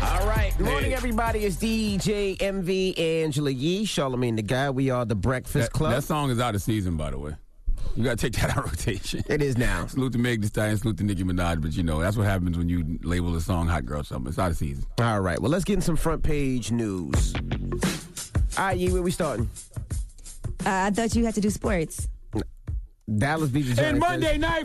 All right. Good morning, everybody. It's DJ MV, Angela Yee, Charlamagne the Guy. We are the Breakfast Club. That song is out of season, by the way. You got to take that out of rotation. It is now. Salute to Meg Thee Stallion, salute to Nicki Minaj, but you know, that's what happens when you label a song Hot Girl Summer. It's out of season. All right. Well, let's get in some front page news. All right, Yee, where we starting? I thought you had to do sports. Dallas beat the Giants. And Monday Night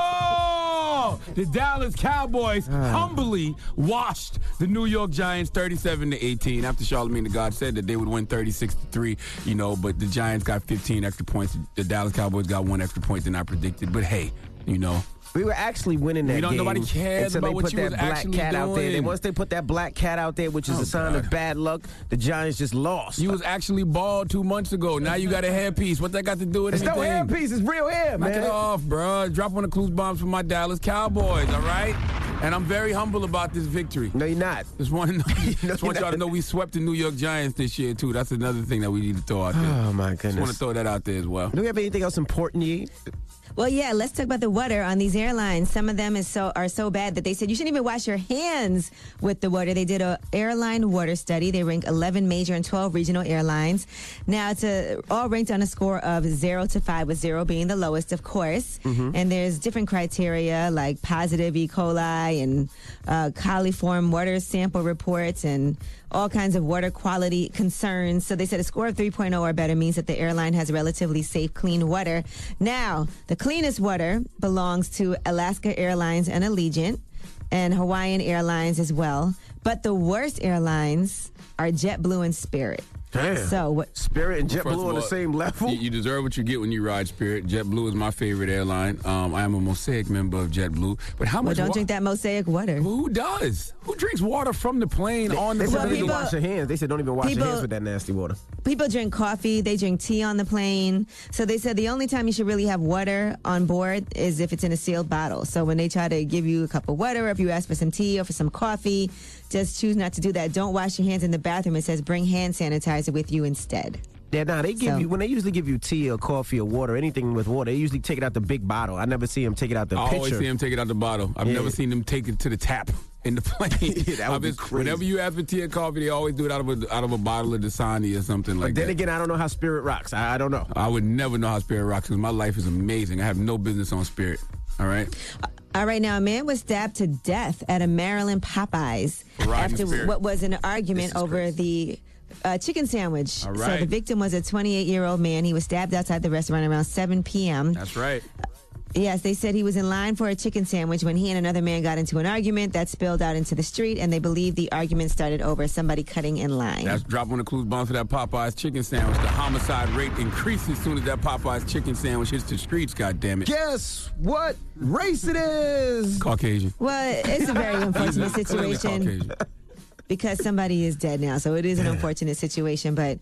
Football, the Dallas Cowboys humbly washed the New York Giants 37-18 after Charlamagne the God said that they would win 36-3, you know, but the Giants got 15 extra points. The Dallas Cowboys got 1 extra point than I predicted. But hey, you know, we were actually winning that game. Nobody cares about what you was actually doing. Out there. Once they put that black cat out there, which is a sign of bad luck, the Giants just lost. You was actually bald 2 months ago. Now you got a hairpiece. What that got to do with anything? It's no hairpiece. It's real hair, man. Knock it off, bro. Drop one of the clues bombs for my Dallas Cowboys, all right? And I'm very humble about this victory. No, you're not. Just want y'all to know we swept the New York Giants this year, too. That's another thing that we need to throw out there. Oh, my goodness. Just want to throw that out there as well. Do we have anything else important, Yee? Well, yeah, let's talk about the water on these airlines. Some of them are so bad that they said you shouldn't even wash your hands with the water. They did an airline water study. They ranked 11 major and 12 regional airlines. Now, it's all ranked on a score of 0 to 5, with 0 being the lowest, of course. And there's different criteria like positive E. coli and coliform water sample reports and all kinds of water quality concerns. So they said a score of 3.0 or better means that the airline has relatively safe, clean water. Now, the cleanest water belongs to Alaska Airlines and Allegiant and Hawaiian Airlines as well. But the worst airlines are JetBlue and Spirit. Damn. So what? Spirit and JetBlue on the same level? You deserve what you get when you ride Spirit. JetBlue is my favorite airline. I am a Mosaic member of JetBlue. But how much? Well, don't drink that Mosaic water. Who does? Who drinks water from the plane on the plane? plane? Don't even wash your hands. They said don't even wash your hands with that nasty water. People drink coffee. They drink tea on the plane. So they said the only time you should really have water on board is if it's in a sealed bottle. So when they try to give you a cup of water, or if you ask for some tea or for some coffee, just choose not to do that. Don't wash your hands in the bathroom. It says bring hand sanitizer with you instead. Yeah, they give you, when they usually give you tea or coffee or water, anything with water, they usually take it out the big bottle. I never see them take it out the pitcher. I always see them take it out the bottle. I've never seen them take it to the tap in the plane. That would be crazy. Whenever you ask for tea or coffee, they always do it out of a bottle of Dasani or something like that. But then again, I don't know how Spirit rocks. I don't know. I would never know how Spirit rocks because my life is amazing. I have no business on Spirit. All right? All right, now a man was stabbed to death at a Maryland Popeyes after what was an argument over the chicken sandwich. All right. So the victim was a 28-year-old man. He was stabbed outside the restaurant around 7 p.m. That's right. Yes, they said he was in line for a chicken sandwich when he and another man got into an argument that spilled out into the street, and they believe the argument started over somebody cutting in line. That's drop on the clues bomb for that Popeyes chicken sandwich. The homicide rate increases as soon as that Popeyes chicken sandwich hits the streets, goddammit. Guess what race it is? Caucasian. Well, it's a very unfortunate situation because somebody is dead now, so it is an unfortunate situation. But,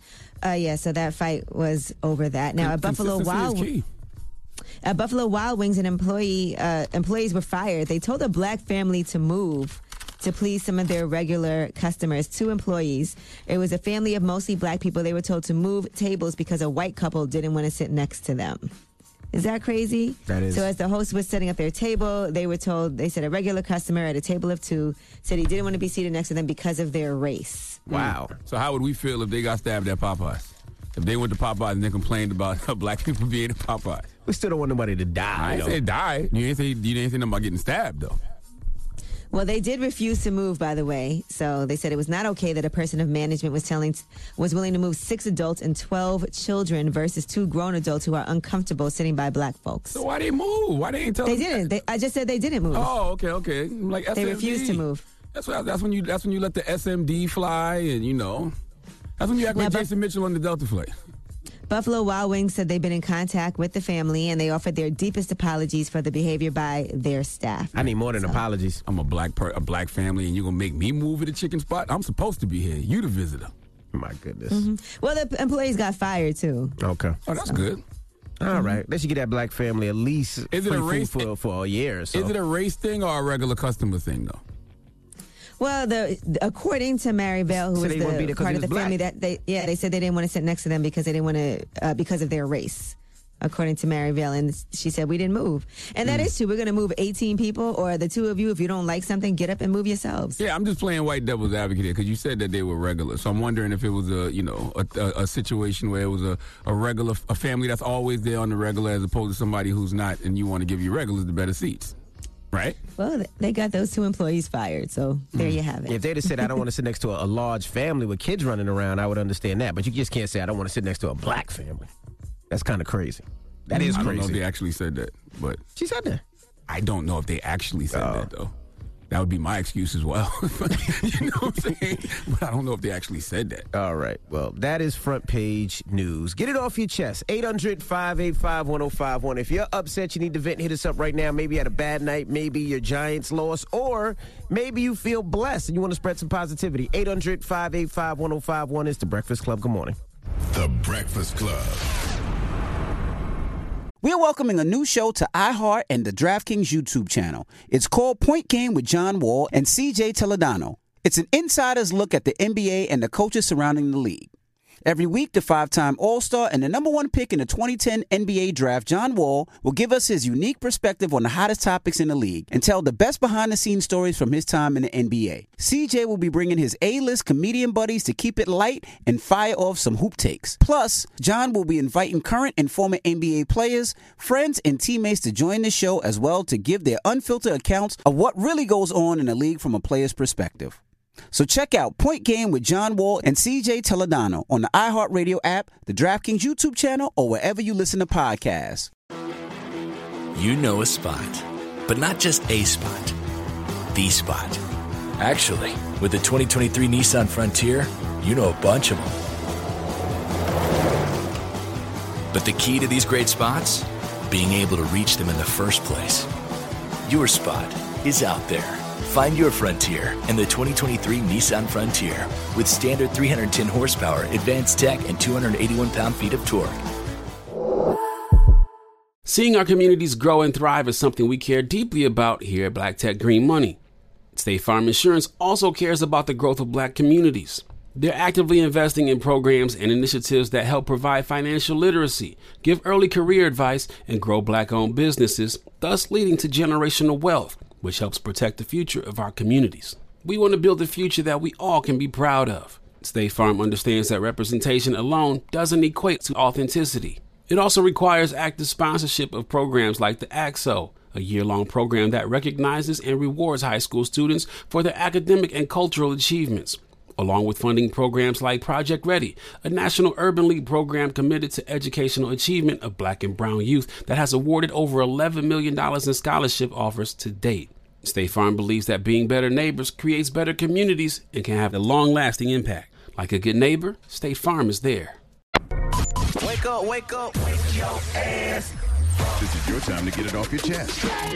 so that fight was over that. Now, at Buffalo Wild Wings, employees were fired. They told a black family to move to please some of their regular customers. 2 employees. It was a family of mostly black people. They were told to move tables because a white couple didn't want to sit next to them. Is that crazy? That is. So as the host was setting up their table, they said a regular customer at a table of 2 said he didn't want to be seated next to them because of their race. Wow. So how would we feel if they got stabbed at Popeyes? If they went to Popeyes and they complained about black people being at Popeyes? We still don't want nobody to die. I didn't say die. You didn't say nothing about getting stabbed, though. Well, they did refuse to move, by the way. So they said it was not okay that a person of management was willing to move 6 adults and 12 children versus 2 grown adults who are uncomfortable sitting by black folks. So why they move? Why they ain't tell They them? didn't. I just said they didn't move. Oh, okay. Like SMD. They refused to move. That's when you let the SMD fly, and that's when you act like Jason Mitchell on the Delta flight. Buffalo Wild Wings said they've been in contact with the family, and they offered their deepest apologies for the behavior by their staff. I need more than apologies. I'm a black family, and you're going to make me move at a chicken spot? I'm supposed to be here. You the visitor. My goodness. Mm-hmm. Well, the employees got fired, too. Okay. Oh, that's good. All right. They should get that black family at least is it a race for a year or so. Is it a race thing or a regular customer thing, though? Well, according to Mary Bell, who was the part of the family, they said they didn't want to sit next to them because they didn't want to because of their race. according to Maryville. And she said, we didn't move. And that is true. We're going to move 18 people, or the two of you, if you don't like something, get up and move yourselves. Yeah, I'm just playing white devil's advocate here because you said that they were regular. So I'm wondering if it was a situation where it was a family that's always there on the regular as opposed to somebody who's not, and you want to give your regulars the better seats. Right? Well, they got those 2 employees fired, so there you have it. If they'd have said, I don't want to sit next to a large family with kids running around, I would understand that. But you just can't say, I don't want to sit next to a black family. That's kind of crazy. That is crazy. I don't know if they actually said that, but... She said that. I don't know if they actually said that, though. That would be my excuse as well. You know what I'm saying? But I don't know if they actually said that. All right. Well, that is front page news. Get it off your chest. 800-585-1051. If you're upset, you need to vent, hit us up right now. Maybe you had a bad night. Maybe your Giants lost. Or maybe you feel blessed and you want to spread some positivity. 800-585-1051 is The Breakfast Club. Good morning. The Breakfast Club. We're welcoming a new show to iHeart and the DraftKings YouTube channel. It's called Point Game with John Wall and CJ Toledano. It's an insider's look at the NBA and the coaches surrounding the league. Every week, the 5-time All-Star and the number 1 pick in the 2010 NBA Draft, John Wall, will give us his unique perspective on the hottest topics in the league and tell the best behind-the-scenes stories from his time in the NBA. CJ will be bringing his A-list comedian buddies to keep it light and fire off some hoop takes. Plus, John will be inviting current and former NBA players, friends, and teammates to join the show as well to give their unfiltered accounts of what really goes on in the league from a player's perspective. So check out Point Game with John Wall and CJ Toledano on the iHeartRadio app, the DraftKings YouTube channel, or wherever you listen to podcasts. You know a spot, but not just a spot, the spot. Actually, with the 2023 Nissan Frontier, you know a bunch of them. But the key to these great spots? Being able to reach them in the first place. Your spot is out there. Find your Frontier in the 2023 Nissan Frontier with standard 310 horsepower, advanced tech, and 281 pound-feet of torque. Seeing our communities grow and thrive is something we care deeply about here at Black Tech Green Money. State Farm Insurance also cares about the growth of Black communities. They're actively investing in programs and initiatives that help provide financial literacy, give early career advice, and grow Black-owned businesses, thus leading to generational wealth, which helps protect the future of our communities. We want to build a future that we all can be proud of. State Farm understands that representation alone doesn't equate to authenticity. It also requires active sponsorship of programs like the AXO, a year-long program that recognizes and rewards high school students for their academic and cultural achievements, along with funding programs like Project Ready, a National Urban League program committed to educational achievement of Black and brown youth that has awarded over $11 million in scholarship offers to date. State Farm believes that being better neighbors creates better communities and can have a long-lasting impact. Like a good neighbor, State Farm is there. Wake up, wake up, wake your ass. This is your time to get it off your chest.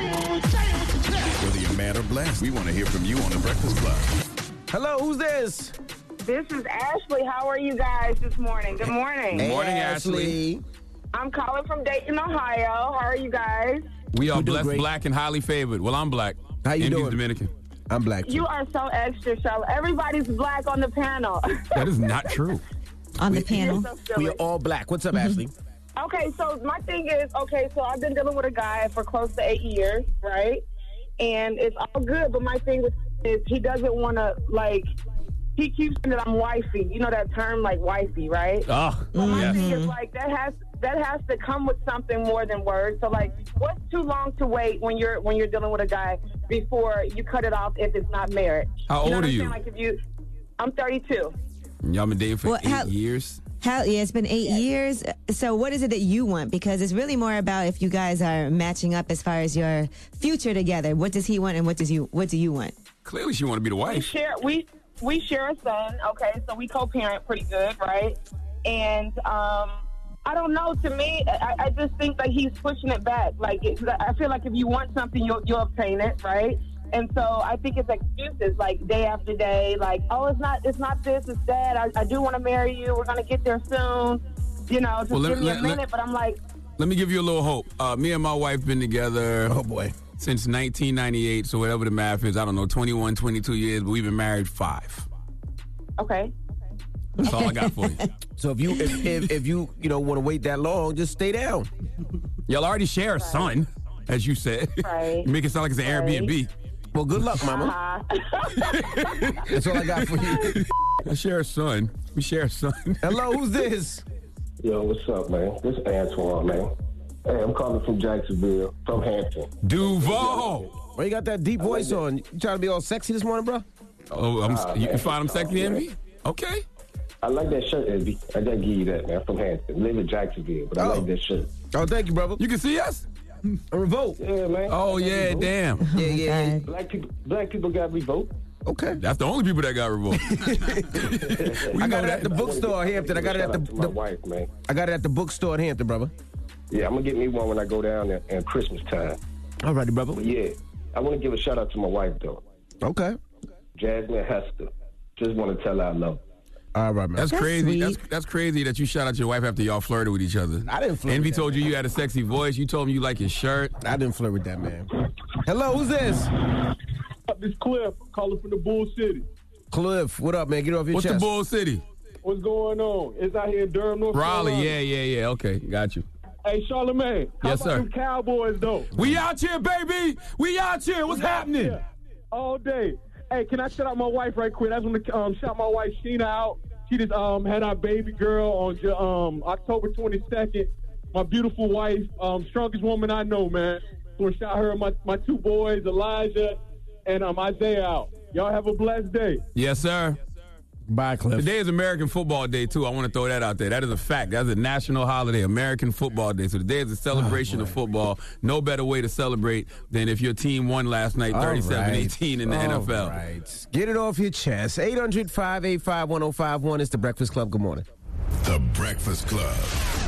Whether you're mad or blessed, we want to hear from you on The Breakfast Club. Hello, who's this? This is Ashley. How are you guys this morning? Good morning. Good morning, Ashley. I'm calling from Dayton, Ohio. How are you guys? We are blessed, Black, and highly favored. Well, I'm Black. How you doing? Dominican. I'm Black, too. You are so extra, Charlotte. Everybody's Black on the panel. That is not true. On the panel. So We are all Black. What's up, Ashley? Okay, so my thing is, so I've been dealing with a guy for close to 8 years, right? And it's all good, but my thing is he doesn't want to, he keeps saying that I'm wifey. You know that term, wifey, right? Oh, but my thing is, that has to come with something more than words. So, what's too long to wait when you're dealing with a guy before you cut it off if it's not marriage? How old are you? I'm 32. Y'all been dating for 8 years? It's been 8 years. So what is it that you want? Because it's really more about if you guys are matching up as far as your future together. What does he want and what do you want? Clearly she want to be the wife. We share a son, okay? So we co-parent pretty good, right? And I don't know. To me, I just think that he's pushing it back. I feel like if you want something, you'll obtain it, right? And so I think it's excuses, day after day, it's not this, it's that. I do want to marry you. We're going to get there soon. Give me a minute. But I'm like... Let me give you a little hope. Me and my wife been together... Oh, boy. Since 1998, so whatever the math is, I don't know, 21, 22 years, but we've been married 5. Okay. That's all I got for you. So if you want to wait that long, just stay down. Y'all already share a son, as you said. Right. You make it sound like it's an Airbnb. Well, good luck, mama. That's all I got for you. I share a son. We share a son. Hello, who's this? Yo, what's up, man? This is Antoine, man. Hey, I'm calling from Jacksonville, from Hampton. Duval. Why you got that deep voice on? You trying to be all sexy this morning, bro? Oh, you can find him sexy, Envy? Okay. I like that shirt, Envy. I gotta give you that, man. From Hampton. Live in Jacksonville, but I like that shirt. Oh, thank you, brother. You can see us? A revolt. Yeah, man. Oh, yeah, damn. Yeah. Black people got revolt. Okay. That's the only people that got revolt. I got it at the bookstore in Hampton. I got it at my wife, man. I got it at the bookstore in Hampton, brother. Yeah, I'm gonna get me one when I go down there at Christmas time. All righty, brother. But yeah, I want to give a shout out to my wife though. Okay. Jasmine Hester. Just want to tell her I love her. All right, man. That's crazy. That's crazy that you shout out your wife after y'all flirted with each other. I didn't flirt. Envy with told that, you had a sexy voice. You told him you like his shirt. I didn't flirt with that, man. Hello, who's this? This Cliff calling from the Bull City. Cliff, what up, man? Get off your chest. What's the Bull City? What's going on? It's out here in Durham, North Raleigh. Carolina. Yeah. Okay, got you. Hey, Charlamagne. Yes, how about sir. them Cowboys, though? We out here, baby. We out here. What's happening? All day. Hey, can I shout out my wife right quick? I just want to shout my wife Sheena out. She just had our baby girl on October 22nd. My beautiful wife, strongest woman I know, man. So I want to shout her and my two boys, Elijah and Isaiah out. Y'all have a blessed day. Yes, sir. Bye, Cliff. Today is American Football Day, too. I want to throw that out there. That is a fact. That's a national holiday, American Football Day. So today is a celebration of football. No better way to celebrate than if your team won last night 37-18 in the NFL. All right. Get it off your chest. 800-585-1051 is the Breakfast Club. Good morning. The Breakfast Club.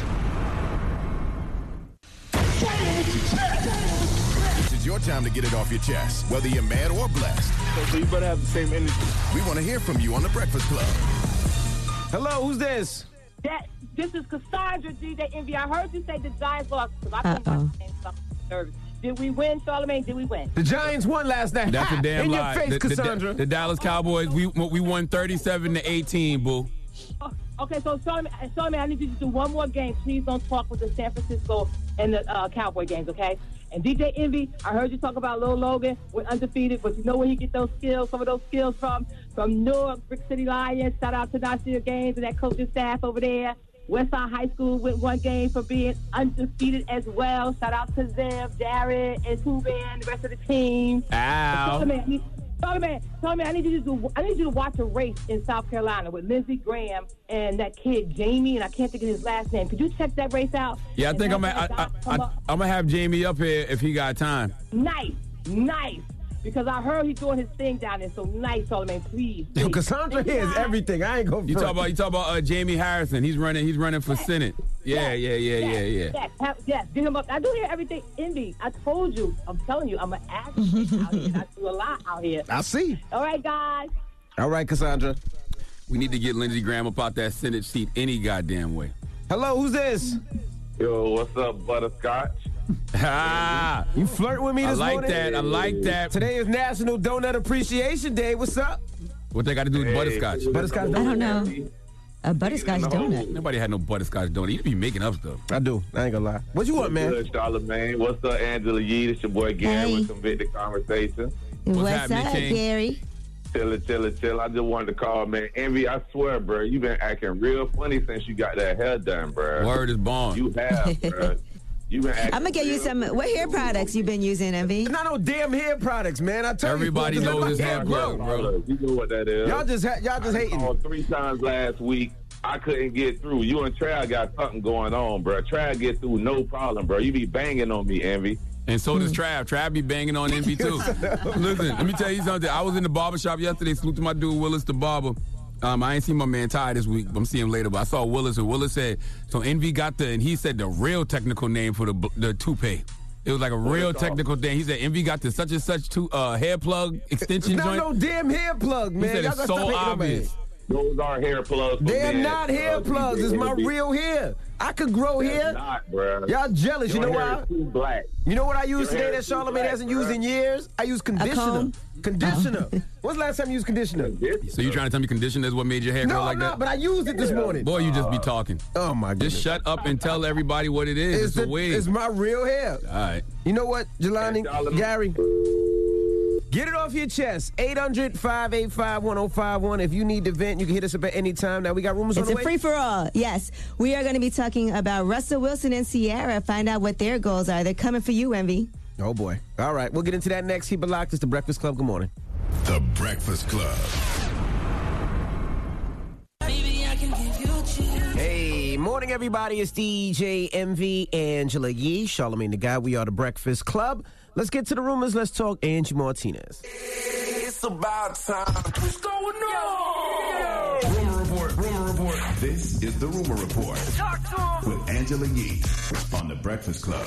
This is your time to get it off your chest, whether you're mad or blessed. So you better have the same energy. We want to hear from you on The Breakfast Club. Hello, who's this? This is Cassandra, DJ Envy. I heard you say the Giants lost because I couldn't watch the service. Did we win, Charlamagne? Did we win? The Giants won last night. That's a damn In lie. your face, Cassandra. The Dallas Cowboys, we won 37-18, boo. Okay, so Charlamagne, I need you to do one more game. Please don't talk with the San Francisco and the Cowboy games, okay? And DJ Envy, I heard you talk about Lil Logan. We're undefeated, but you know where he get those skills, some of those skills from Newark, Brick City Lions. Shout out to Nasir Gaines and that coaching staff over there. Westside High School with one game for being undefeated as well. Shout out to them, Jared and Tuban, the rest of the team. Ow. Charlamagne, I need you to watch a race in South Carolina with Lindsey Graham and that kid Jamie, and I can't think of his last name. Could you check that race out? Yeah, I think I'm gonna have Jamie up here if he got time. Nice. Because I heard he's doing his thing down there. So nice, Charlamagne, please. Yo, Cassandra hears everything. I ain't going You talk about Jamie Harrison. He's running for Senate. Yeah. Yes, get him up. I do hear everything. Envy, I told you. I'm telling you, I'm an activist out here. I do a lot out here. I see. All right, guys. All right, Cassandra. We need to get Lindsey Graham up out that Senate seat any goddamn way. Hello, who's this? Yo, what's up, Butterscotch? You flirt with me this morning? I like that. Today is National Donut Appreciation Day. What's up? What they got to do with butterscotch? Butterscotch I don't know. A butterscotch donut. Nobody had no butterscotch donut. You be making up stuff. I do. I ain't gonna lie. What you want, man? Good, Charlamagne. What's up, Angela Yee? It's your boy Gary with Convicted Conversation. What's up, Gary? Chill. I just wanted to call, man. Envy, I swear, bro, you been acting real funny since you got that hair done, bro. Word is born. You have, bro. You been acting I'm gonna get you some. What hair products you been using, Envy? Not no damn hair products, man. I tell Everybody you, knows his hair bro. You know what that is. Y'all just hating. Called 3 times last week. I couldn't get through. You and Trav got something going on, bro. Trav get through no problem, bro. You be banging on me, Envy. And so does Trav. Trav be banging on Envy, too. Listen, let me tell you something. I was in the barbershop yesterday. Salute to my dude, Willis the barber. I ain't seen my man Ty this week. I'm seeing him later, but I saw Willis, and Willis said, so Envy got and he said the real technical name for the toupee. It was like a real technical thing. He said Envy got the such and such hair plug extension joint. Not no damn hair plug, man. He said it's so obvious. Those are hair plugs. They're not hair plugs. It's my real hair. I could grow hair. Not, bro. Y'all jealous. Your you know hair why? is too black. You know what I use Your today hair that is too Charlamagne black, hasn't bro. used in years? I use conditioner. Conditioner. When's the last time you used conditioner? So you trying to tell me conditioner is what made your hair grow like that? No, but I used it this morning. Boy, you just be talking. Oh, my goodness. Just shut up and tell everybody what it is. It's a wig. It's my real hair. All right. You know what, Jelani, Gary? Get it off your chest. 800-585-1051. If you need to vent, you can hit us up at any time. Now, we got rumors on It's the a way. free-for-all. Yes. We are going to be talking about Russell Wilson and Ciara. Find out what their goals are. They're coming for you, Envy. Oh, boy. All right. We'll get into that next. Keep it locked. It's The Breakfast Club. Good morning. The Breakfast Club. Hey, morning, everybody. It's DJ MV, Angela Yee, Charlamagne the Guy. We are The Breakfast Club. Let's get to the rumors. Let's talk Angie Martinez. It's about time. What's going on? Rumor report. This is the Rumor Report Talk to him. with Angela Yee on The Breakfast Club.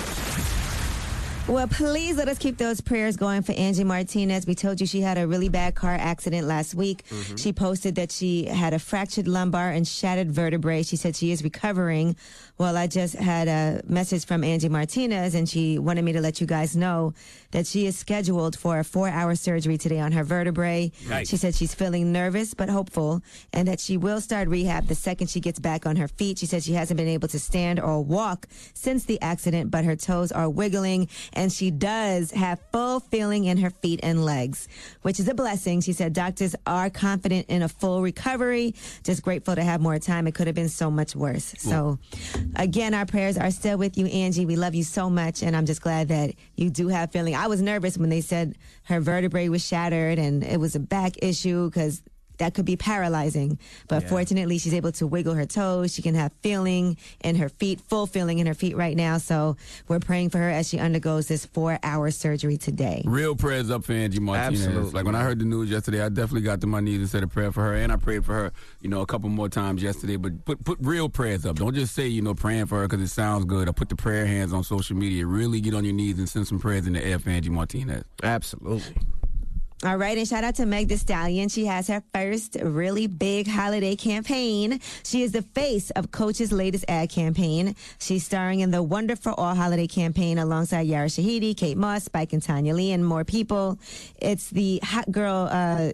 Well, please let us keep those prayers going for Angie Martinez. We told you she had a really bad car accident last week. She posted that she had a fractured lumbar and shattered vertebrae. She said she is recovering. Well, I just had a message from Angie Martinez, and she wanted me to let you guys know that she is scheduled for a 4-hour surgery today on her vertebrae. Nice. She said she's feeling nervous but hopeful, and that she will start rehab the second she gets back on her feet. She said she hasn't been able to stand or walk since the accident, but her toes are wiggling, and she does have full feeling in her feet and legs, which is a blessing. She said doctors are confident in a full recovery. Just grateful to have more time. It could have been so much worse. So, again, our prayers are still with you, Angie. We love you so much, and I'm just glad that you do have feeling. I was nervous when they said her vertebrae was shattered, and it was a back issue because that could be paralyzing. But fortunately, she's able to wiggle her toes. She can have feeling in her feet, full feeling in her feet right now. So we're praying for her as she undergoes this 4-hour surgery today. Real prayers up for Angie Martinez. Absolutely. Like when I heard the news yesterday, I definitely got to my knees and said a prayer for her, and I prayed for her, a couple more times yesterday. But put real prayers up. Don't just say, praying for her because it sounds good. Or put the prayer hands on social media. Really get on your knees and send some prayers in the air for Angie Martinez. Absolutely. All right, and shout out to Meg Thee Stallion. She has her first really big holiday campaign. She is the face of Coach's latest ad campaign. She's starring in the Wonder for All holiday campaign alongside Yara Shahidi, Kate Moss, Spike and Tanya Lee, and more people. It's the Hot Girl, I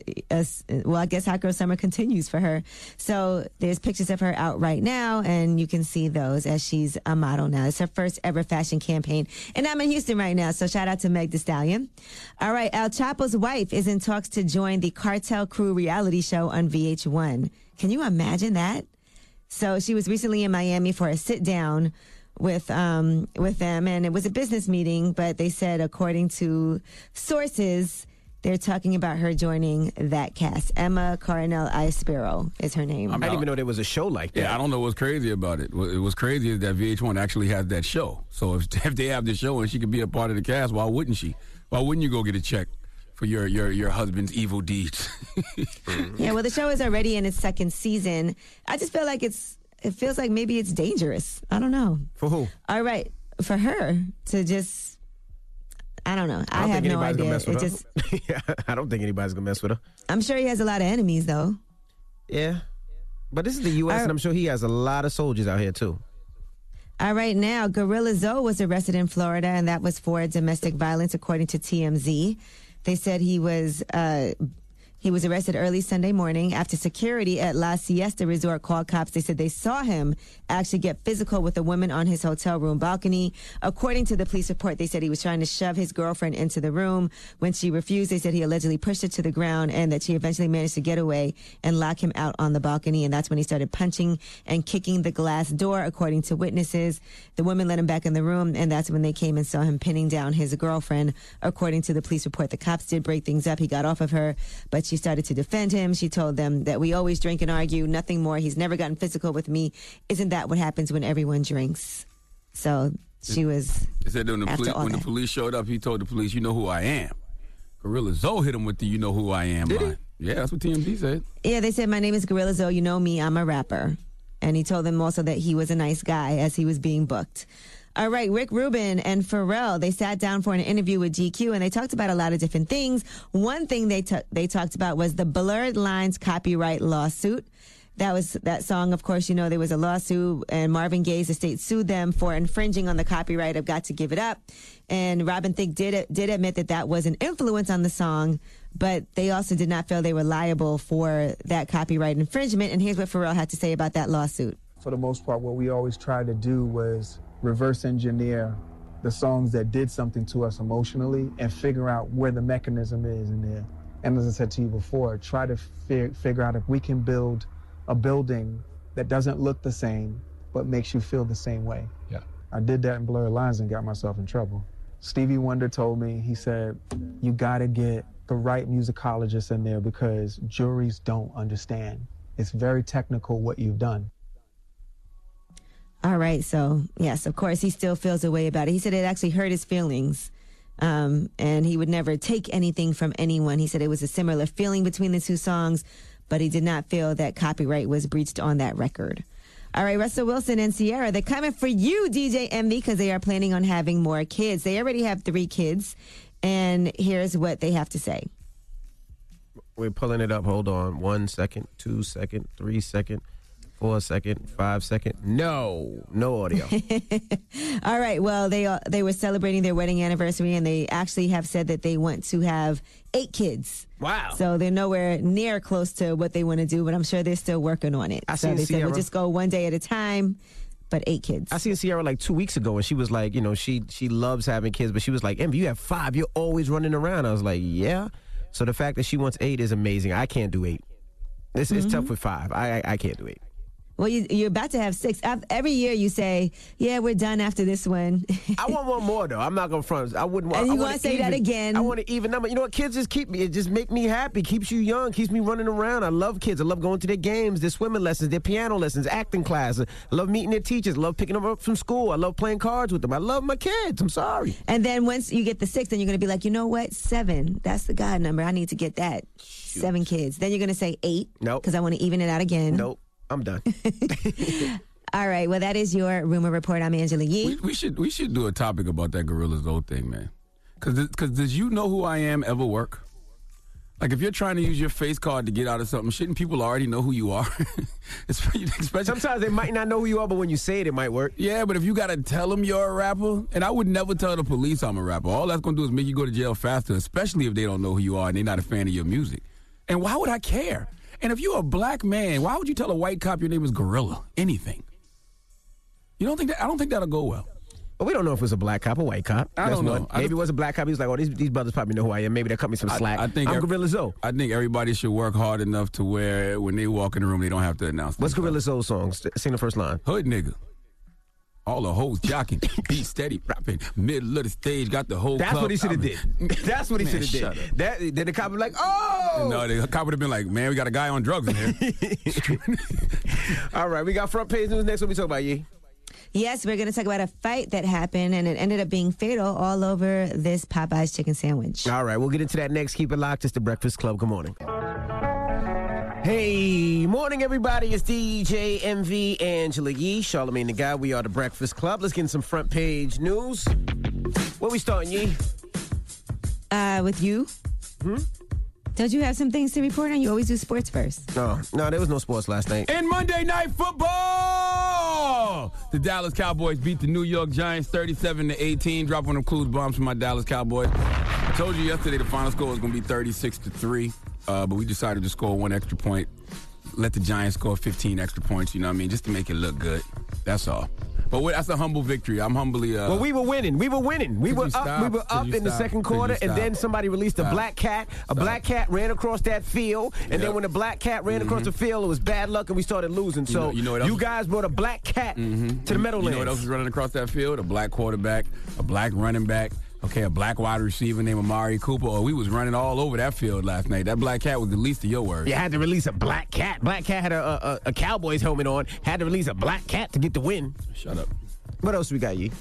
guess Hot Girl Summer continues for her. So there's pictures of her out right now, and you can see those as she's a model now. It's her first ever fashion campaign. And I'm in Houston right now, so shout out to Meg Thee Stallion. All right, El Chapo's wife is in talks to join the Cartel Crew reality show on VH1. Can you imagine that? So she was recently in Miami for a sit down with them, and it was a business meeting, but they said, according to sources, they're talking about her joining that cast. Emma Coronel Ispero is her name. I didn't even know there was a show like that. Yeah, I don't know what's crazy about it. What's crazy is that VH1 actually has that show. So if they have the show and she could be a part of the cast, why wouldn't she? Why wouldn't you go get a check for your husband's evil deeds? Yeah, well, the show is already in its second season. I just feel like it feels like maybe it's dangerous. I don't know. For who? All right, for her to just, I don't know. I have no idea. I don't think anybody's gonna mess with her. I'm sure he has a lot of enemies, though. Yeah, but this is the U.S., and I'm sure he has a lot of soldiers out here too. All right, now, Gorilla Zoe was arrested in Florida, and that was for domestic violence, according to TMZ. They said he was arrested early Sunday morning after security at La Siesta Resort called cops. They said they saw him actually get physical with a woman on his hotel room balcony. According to the police report, they said he was trying to shove his girlfriend into the room. When she refused, they said he allegedly pushed her to the ground and that she eventually managed to get away and lock him out on the balcony. And that's when he started punching and kicking the glass door, according to witnesses. The woman let him back in the room, and that's when they came and saw him pinning down his girlfriend. According to the police report, the cops did break things up. He got off of her, but she started to defend him. She told them that we always drink and argue, nothing more. He's never gotten physical with me. Isn't that what happens when everyone drinks? So she was. They said when the police showed up, he told the police, "You know who I am." Gorilla Zoe hit him with the "You know who I am" line. Yeah, that's what TMZ said. Yeah, they said, "My name is Gorilla Zoe. You know me. I'm a rapper." And he told them also that he was a nice guy as he was being booked. All right, Rick Rubin and Pharrell, they sat down for an interview with GQ, and they talked about a lot of different things. One thing they talked about was the Blurred Lines copyright lawsuit. That song, of course, there was a lawsuit, and Marvin Gaye's estate sued them for infringing on the copyright of Got to Give It Up. And Robin Thicke did admit that was an influence on the song, but they also did not feel they were liable for that copyright infringement. And here's what Pharrell had to say about that lawsuit. For the most part, what we always tried to do was reverse engineer the songs that did something to us emotionally and figure out where the mechanism is in there. And as I said to you before, try to figure out if we can build a building that doesn't look the same but makes you feel the same way. Yeah. I did that in Blurred Lines and got myself in trouble. Stevie Wonder told me, he said, you gotta get the right musicologist in there because juries don't understand. It's very technical what you've done. All right, so yes, of course, he still feels a way about it. He said it actually hurt his feelings, and he would never take anything from anyone. He said it was a similar feeling between the two songs, but he did not feel that copyright was breached on that record. All right, Russell Wilson and Ciara, they're coming for you, DJ Envy, because they are planning on having more kids. They already have 3 kids, and here's what they have to say. We're pulling it up. Hold on. 1 second, 2 second, 3 second, 4 second, 5 second. No audio. All right. Well, they were celebrating their wedding anniversary, and they actually have said that they want to have 8 kids. Wow. So they're nowhere near close to what they want to do, but I'm sure they're still working on it. So they said, we'll just go one day at a time, but 8 kids. I seen Ciara like 2 weeks ago, and she was like, she loves having kids, but she was like, Envy, you have 5. You're always running around. I was like, yeah. So the fact that she wants 8 is amazing. I can't do 8. It's tough with 5. I can't do 8. Well, you're about to have 6. Every year you say, yeah, we're done after this one. I want one more, though. I'm not going to front. I wouldn't want. And you want to say that again. I want an even number. You know what? Kids just keep me. It just make me happy. Keeps you young. Keeps me running around. I love kids. I love going to their games, their swimming lessons, their piano lessons, acting class. I love meeting their teachers. I love picking them up from school. I love playing cards with them. I love my kids. I'm sorry. And then once you get the 6, then you're going to be like, you know what? 7. That's the God number. I need to get that. Shoot. 7 kids. Then you're going to say 8. Nope. Because I want to even it out again. Nope. I'm done. All right. Well, that is your rumor report. I'm Angela Yee. We should do a topic about that Gorilla Zoe thing, man. Because does you know who I am ever work? Like, if you're trying to use your face card to get out of something, shouldn't people already know who you are? Sometimes they might not know who you are, but when you say it, it might work. Yeah, but if you got to tell them you're a rapper, and I would never tell the police I'm a rapper. All that's going to do is make you go to jail faster, especially if they don't know who you are and they're not a fan of your music. And why would I care? And if you're a black man, why would you tell a white cop your name is Gorilla? Anything. You don't think that? I don't think that'll go well. Well, we don't know if it was a black cop or white cop. I don't know. Maybe it was a black cop. He was like, oh, these brothers probably know who I am. Maybe they'll cut me some slack. I'm Gorilla Zoe. I think everybody should work hard enough to where when they walk in the room, they don't have to announce What's Gorilla Zoe's song? Sing the first line. Hood nigga. All the hoes jocking, beat steady, rapping, middle of the stage, got the whole That's club. What he should have did. That's what he should have did. Then the cop would be like, oh! No, the cop would have been like, man, we got a guy on drugs in here. All right, we got front page news next. What we talk about, Yee? Yes, we're going to talk about a fight that happened, and it ended up being fatal all over this Popeye's chicken sandwich. All right, we'll get into that next. Keep it locked. It's The Breakfast Club. Good morning. Hey, morning, everybody. It's DJ MV, Angela Yee, Charlamagne the Guy. We are The Breakfast Club. Let's get in some front page news. Where we starting, Yee? With you. Don't you have some things to report on? You always do sports first. No, there was no sports last night. In Monday Night Football, the Dallas Cowboys beat the New York Giants 37-18. Drop one of them clues bombs for my Dallas Cowboys. I told you yesterday the final score was going to be 36-3. But we decided to score 1 extra point, let the Giants score 15 extra points, you know what I mean, just to make it look good. That's all. But that's a humble victory. I'm humbly... well, we were winning. We were up in the second quarter, and then somebody released a black cat. A black cat ran across that field, and then when the black cat ran across the field, it was bad luck, and we started losing. So you guys brought a black cat to the Meadowlands. You know what else was running across that field? A black quarterback, a black running back, a black wide receiver named Amari Cooper. Oh, we was running all over that field last night. That black cat was the least of your worries. You had to release a black cat. Black cat had a Cowboys helmet on. Had to release a black cat to get the win. Shut up. What else we got, Yee?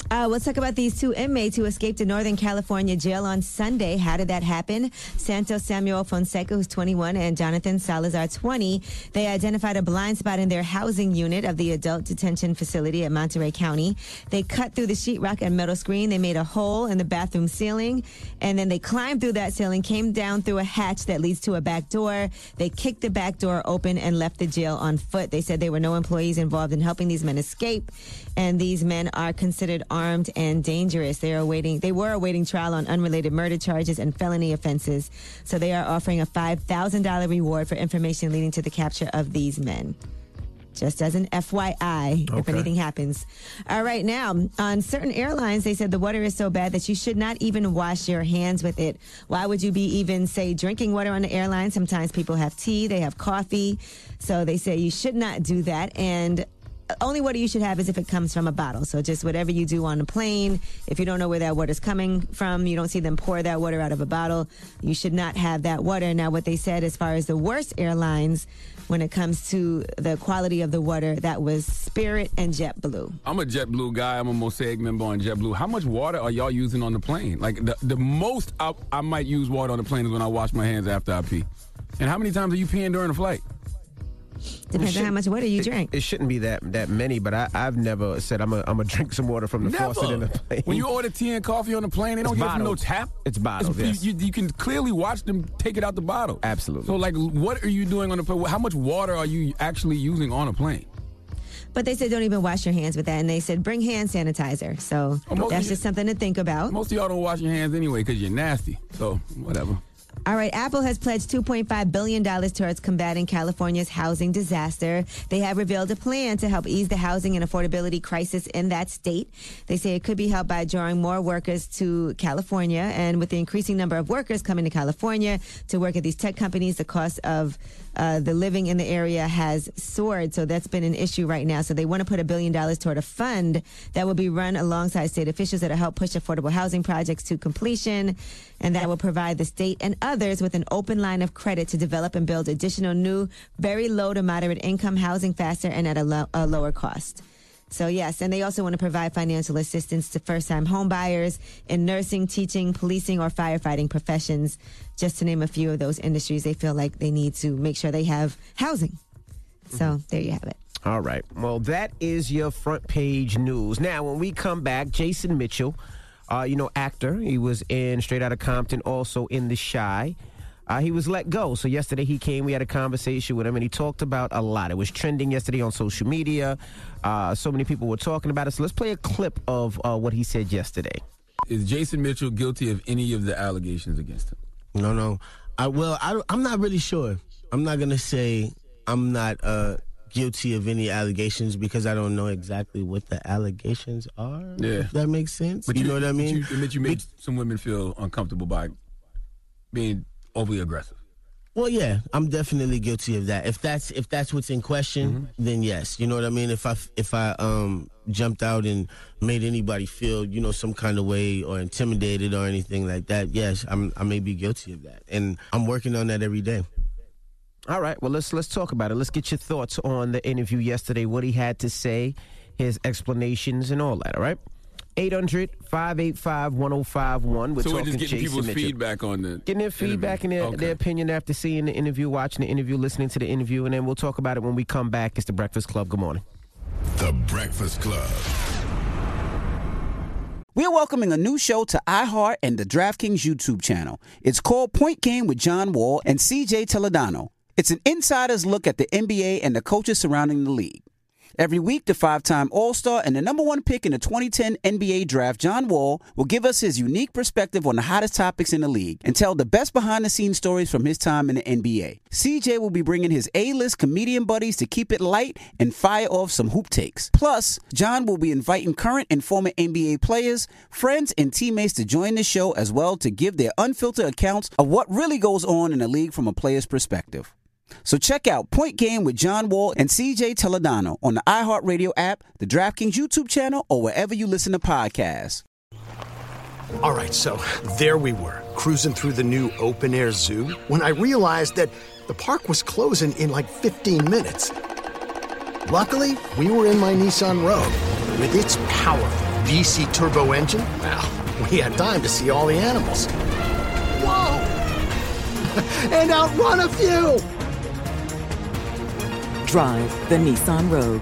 Let's talk about these two inmates who escaped a Northern California jail on Sunday. How did that happen? Santos Samuel Fonseca, who's 21, and Jonathan Salazar, 20. They identified a blind spot in their housing unit of the adult detention facility at Monterey County. They cut through the sheetrock and metal screen. They made a hole in the bathroom ceiling, and then they climbed through that ceiling, came down through a hatch that leads to a back door. They kicked the back door open and left the jail on foot. They said there were no employees involved in helping these men escape, and these men are considered armed and dangerous. They were awaiting trial on unrelated murder charges and felony offenses. So they are offering a $5,000 reward for information leading to the capture of these men. Just as an FYI, if anything happens. All right, now, on certain airlines, they said the water is so bad that you should not even wash your hands with it. Why would you be even, say, drinking water on the airline? Sometimes people have tea, they have coffee. So they say you should not do that. And only water you should have is if it comes from a bottle. So just whatever you do on a plane, if you don't know where that water's coming from, you don't see them pour that water out of a bottle, you should not have that water. Now, what they said as far as the worst airlines when it comes to the quality of the water, that was Spirit and JetBlue. I'm a JetBlue guy. I'm a Mosaic member on JetBlue. How much water are y'all using on the plane? Like, the most I might use water on the plane is when I wash my hands after I pee. And how many times are you peeing during a flight? Depends on how much water you drink. It shouldn't be that many, but I've never said I'm gonna drink some water from the faucet in the plane. When you order tea and coffee on the plane, they don't give you no tap. It's bottled. Yes. You can clearly watch them take it out the bottle. Absolutely. So, like, what are you doing on the plane? How much water are you actually using on a plane? But they said don't even wash your hands with that, and they said bring hand sanitizer. So that's just something to think about. Most of y'all don't wash your hands anyway because you're nasty. So whatever. All right, Apple has pledged $2.5 billion towards combating California's housing disaster. They have revealed a plan to help ease the housing and affordability crisis in that state. They say it could be helped by drawing more workers to California. And with the increasing number of workers coming to California to work at these tech companies, the cost of the living in the area has soared. So that's been an issue right now. So they want to put $1 billion toward a fund that will be run alongside state officials that will help push affordable housing projects to completion. And that will provide the state and others with an open line of credit to develop and build additional new, very low to moderate income housing faster and at a lower cost. So, yes, and they also want to provide financial assistance to first-time home buyers in nursing, teaching, policing, or firefighting professions, just to name a few of those industries they feel like they need to make sure they have housing. So, there you have it. All right. Well, that is your front page news. Now, when we come back, Jason Mitchell, actor. He was in Straight Outta Compton, also in The Chi. He was let go. So yesterday he came, we had a conversation with him, and he talked about a lot. It was trending yesterday on social media. So many people were talking about it. So let's play a clip of what he said yesterday. Is Jason Mitchell guilty of any of the allegations against him? No. I'm not really sure. I'm not going to say I'm not guilty of any allegations because I don't know exactly what the allegations are. Yeah. If that makes sense. But you know what I mean? You made some women feel uncomfortable by being overly aggressive. Well, yeah, I'm definitely guilty of that. If that's what's in question, then yes. You know what I mean? If I jumped out and made anybody feel, some kind of way or intimidated or anything like that, yes, I may be guilty of that. And I'm working on that every day. All right, well, let's talk about it. Let's get your thoughts on the interview yesterday, what he had to say, his explanations and all that, all right? 800-585-1051. We're so talking we're just getting Jason people's Mitchell. feedback on the Getting their feedback interview. and their opinion after seeing the interview, watching the interview, listening to the interview, and then we'll talk about it when we come back. It's The Breakfast Club. Good morning. The Breakfast Club. We're welcoming a new show to iHeart and the DraftKings YouTube channel. It's called Point Game with John Wall and CJ Toledano. It's an insider's look at the NBA and the coaches surrounding the league. Every week, the 5-time All-Star and the number 1 pick in the 2010 NBA Draft, John Wall, will give us his unique perspective on the hottest topics in the league and tell the best behind-the-scenes stories from his time in the NBA. CJ will be bringing his A-list comedian buddies to keep it light and fire off some hoop takes. Plus, John will be inviting current and former NBA players, friends, and teammates to join the show as well to give their unfiltered accounts of what really goes on in the league from a player's perspective. So check out Point Game with John Wall and CJ Toledano on the iHeartRadio app, the DraftKings YouTube channel, or wherever you listen to podcasts. All right, so there we were, cruising through the new open-air zoo, when I realized that the park was closing in like 15 minutes. Luckily, we were in my Nissan Rogue. With its powerful VC turbo engine? Well, we had time to see all the animals. Whoa! And outrun a few! Drive the Nissan Rogue.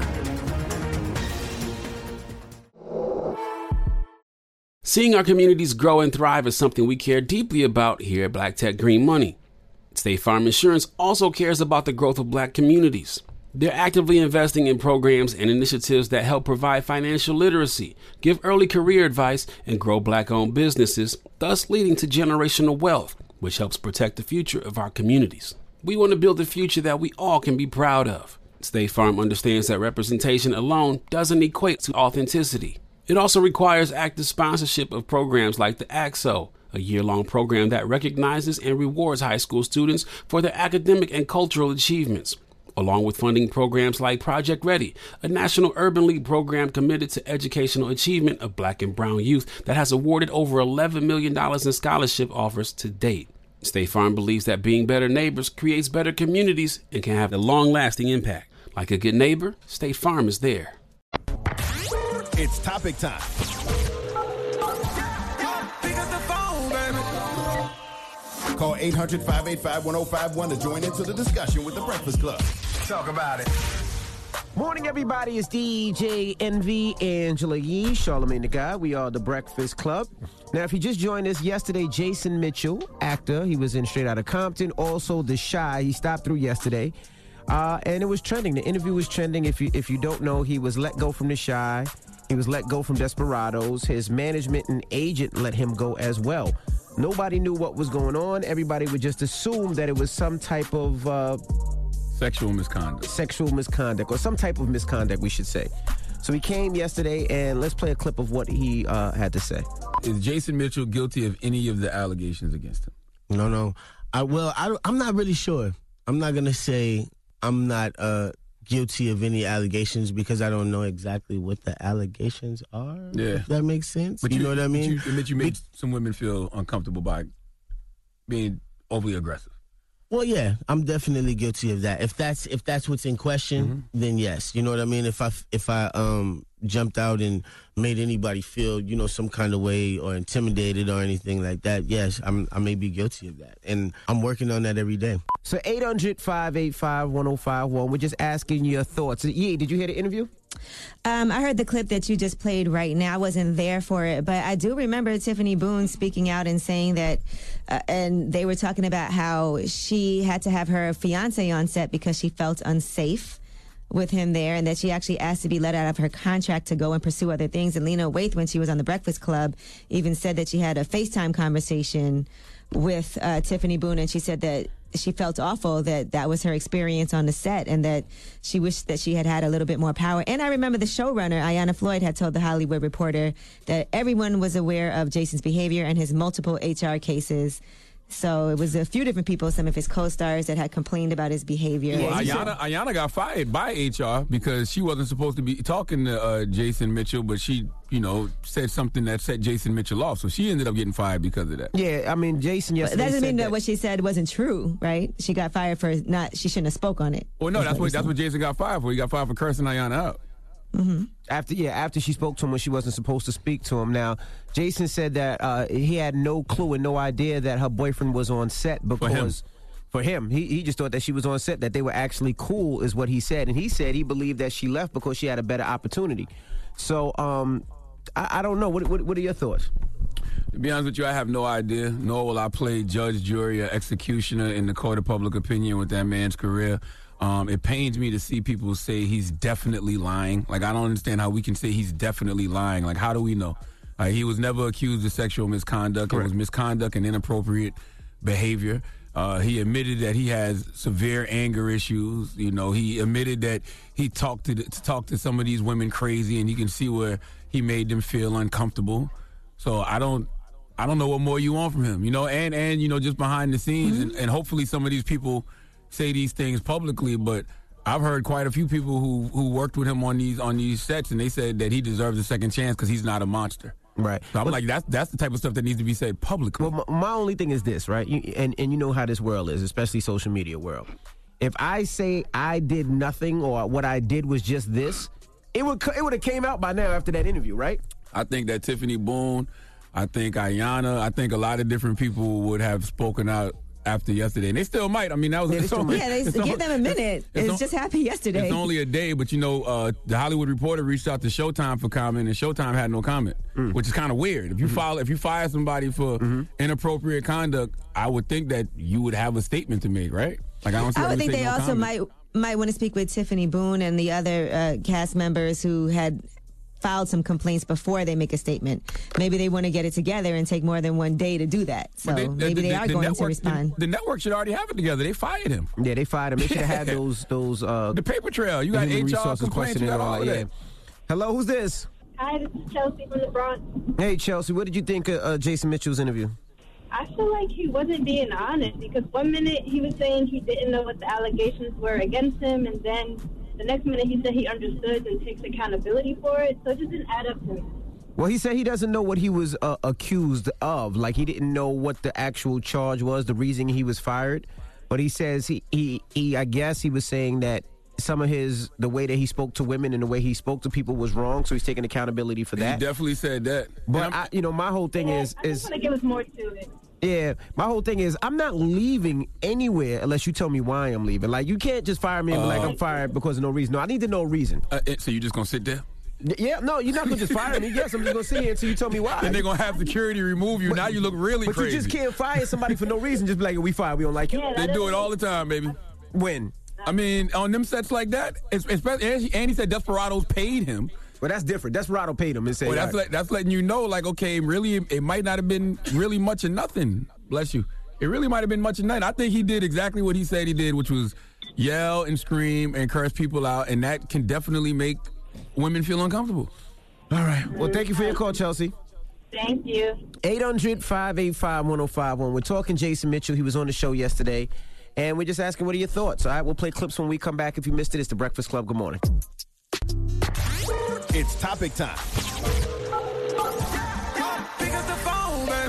Seeing our communities grow and thrive is something we care deeply about here at Black Tech Green Money. State Farm Insurance also cares about the growth of Black communities. They're actively investing in programs and initiatives that help provide financial literacy, give early career advice, and grow Black-owned businesses, thus leading to generational wealth, which helps protect the future of our communities. We want to build a future that we all can be proud of. State Farm understands that representation alone doesn't equate to authenticity. It also requires active sponsorship of programs like the AXO, a year-long program that recognizes and rewards high school students for their academic and cultural achievements, along with funding programs like Project Ready, a National Urban League program committed to educational achievement of Black and brown youth that has awarded over $11 million in scholarship offers to date. State Farm believes that being better neighbors creates better communities and can have a long-lasting impact. Like a good neighbor, State Farm is there. It's topic time. Call 800-585-1051 to join into the discussion with The Breakfast Club. Talk about it. Morning, everybody. It's DJ NV, Angela Yee, Charlamagne the God. We are The Breakfast Club. Now, if you just joined us yesterday, Jason Mitchell, actor, he was in Straight Outta Compton. Also, The Chi, he stopped through yesterday. And it was trending. The interview was trending. If you don't know, he was let go from The Chi. He was let go from Desperados. His management and agent let him go as well. Nobody knew what was going on. Everybody would just assume that it was some type of sexual misconduct. Sexual misconduct, or some type of misconduct, we should say. So he came yesterday, and let's play a clip of what he had to say. Is Jason Mitchell guilty of any of the allegations against him? No. I'm not really sure. I'm not going to say I'm not guilty of any allegations because I don't know exactly what the allegations are. Yeah. If that makes sense. But you know what I mean? But you made some women feel uncomfortable by being overly aggressive. Well, yeah, I'm definitely guilty of that. If that's what's in question, then yes. You know what I mean? If I jumped out and made anybody feel, some kind of way or intimidated or anything like that, yes, I may be guilty of that. And I'm working on that every day. So 800-585-1051. We're just asking your thoughts. Yee, did you hear the interview? I heard the clip that you just played right now. I wasn't there for it, but I do remember Tiffany Boone speaking out and saying that, and they were talking about how she had to have her fiance on set because she felt unsafe with him there, and that she actually asked to be let out of her contract to go and pursue other things. And Lena Waithe, when she was on The Breakfast Club, even said that she had a FaceTime conversation with Tiffany Boone, and she said that she felt awful that was her experience on the set, and that she wished that she had a little bit more power. And I remember the showrunner, Ayanna Floyd, had told The Hollywood Reporter that everyone was aware of Jason's behavior and his multiple HR cases. So it was a few different people, some of his co-stars, that had complained about his behavior. Well, Ayanna got fired by HR because she wasn't supposed to be talking to Jason Mitchell, but she, said something that set Jason Mitchell off. So she ended up getting fired because of that. Yeah, I mean, Jason yesterday that doesn't mean that what she said wasn't true, right? She got fired for she shouldn't have spoke on it. Well, no, that's what Jason got fired for. He got fired for cursing Ayanna out. Mm-hmm. After she spoke to him when she wasn't supposed to speak to him. Now, Jason said that he had no clue and no idea that her boyfriend was on set because for him, he just thought that she was on set, that they were actually cool, is what he said. And he said he believed that she left because she had a better opportunity. So I don't know. What are your thoughts? To be honest with you, I have no idea. Nor will I play judge, jury, or executioner in the court of public opinion with that man's career. It pains me to see people say he's definitely lying. Like, I don't understand how we can say he's definitely lying. Like, how do we know? He was never accused of sexual misconduct. Correct. It was misconduct and inappropriate behavior. He admitted that he has severe anger issues. He admitted that he talked to some of these women crazy, and you can see where he made them feel uncomfortable. So I don't know what more you want from him. And just behind the scenes, and hopefully some of these people say these things publicly, but I've heard quite a few people who worked with him on these sets, and they said that he deserves a second chance because he's not a monster. Right. So I'm like, that's the type of stuff that needs to be said publicly. Well, my only thing is this, right? And you know how this world is, especially social media world. If I say I did nothing or what I did was just this, it would have came out by now after that interview, right? I think that Tiffany Boone, I think Ayanna, I think a lot of different people would have spoken out after yesterday, and they still might. I mean, that was give them a minute. It's just happened yesterday. It's only a day, but the Hollywood Reporter reached out to Showtime for comment, and Showtime had no comment, which is kind of weird. If you fire somebody for inappropriate conduct, I would think that you would have a statement to make, right? Like I would think they also might want to speak with Tiffany Boone and the other cast members who had filed some complaints before they make a statement. Maybe they want to get it together and take more than one day to do that. So maybe they are going to respond. The network should already have it together. They fired him. Yeah, they fired him. They should have had those the paper trail. You got HR complaints. You got all of that. Hello, who's this? Hi, this is Chelsea from the Bronx. Hey, Chelsea, what did you think of Jason Mitchell's interview? I feel like he wasn't being honest because one minute he was saying he didn't know what the allegations were against him, and then the next minute he said he understood and takes accountability for it, so it just didn't add up to me. Well, he said he doesn't know what he was accused of. Like, he didn't know what the actual charge was, the reason he was fired. But he says he I guess he was saying that some of the way that he spoke to women and the way he spoke to people was wrong, so he's taking accountability for that. He definitely said that. But, my whole thing is... I just want to give us more to it. Yeah, my whole thing is I'm not leaving anywhere unless you tell me why I'm leaving. Like, you can't just fire me and be like, I'm fired because of no reason. No, I need to know a reason. So you just going to sit there? Yeah, no, you're not going to just fire me. Yes, I'm just going to sit here until you tell me why. And they're going to have security remove you. Now you look really crazy. But you just can't fire somebody for no reason. Just be like, we fired, we don't like you. Yeah, they do it all the time, baby. When? I mean, on them sets like that, especially, and he said Desperados paid him. Well, that's different. Desperado paid him. That's letting you know, like, okay, really, it might not have been really much of nothing. Bless you. It really might have been much of nothing. I think he did exactly what he said he did, which was yell and scream and curse people out, and that can definitely make women feel uncomfortable. All right. Well, thank you for your call, Chelsea. Thank you. 800-585-1051. We're talking Jason Mitchell. He was on the show yesterday, and we're just asking, what are your thoughts? All right, we'll play clips when we come back. If you missed it, it's The Breakfast Club. Good morning. It's topic time. Pick up the phone, baby.